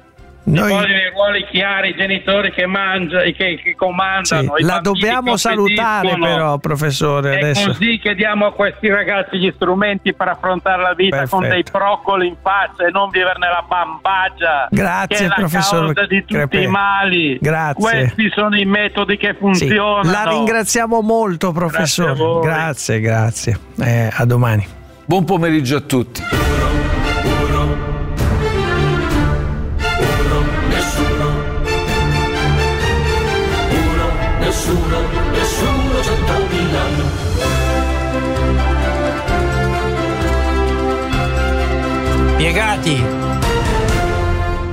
vogliono i ruoli chiari, i genitori che mangiano, che comandano. Sì, la dobbiamo salutare però, professore. È adesso. così che diamo a questi ragazzi gli strumenti per affrontare la vita. Perfetto. Con dei broccoli in faccia e non vivere nella bambagia. Grazie, che è la professor causa di tutti Crepè. i mali. Grazie. Questi sono i metodi che funzionano. La ringraziamo molto, professore. Grazie. A domani. Buon pomeriggio a tutti. Nessuno 100.000. Piegati.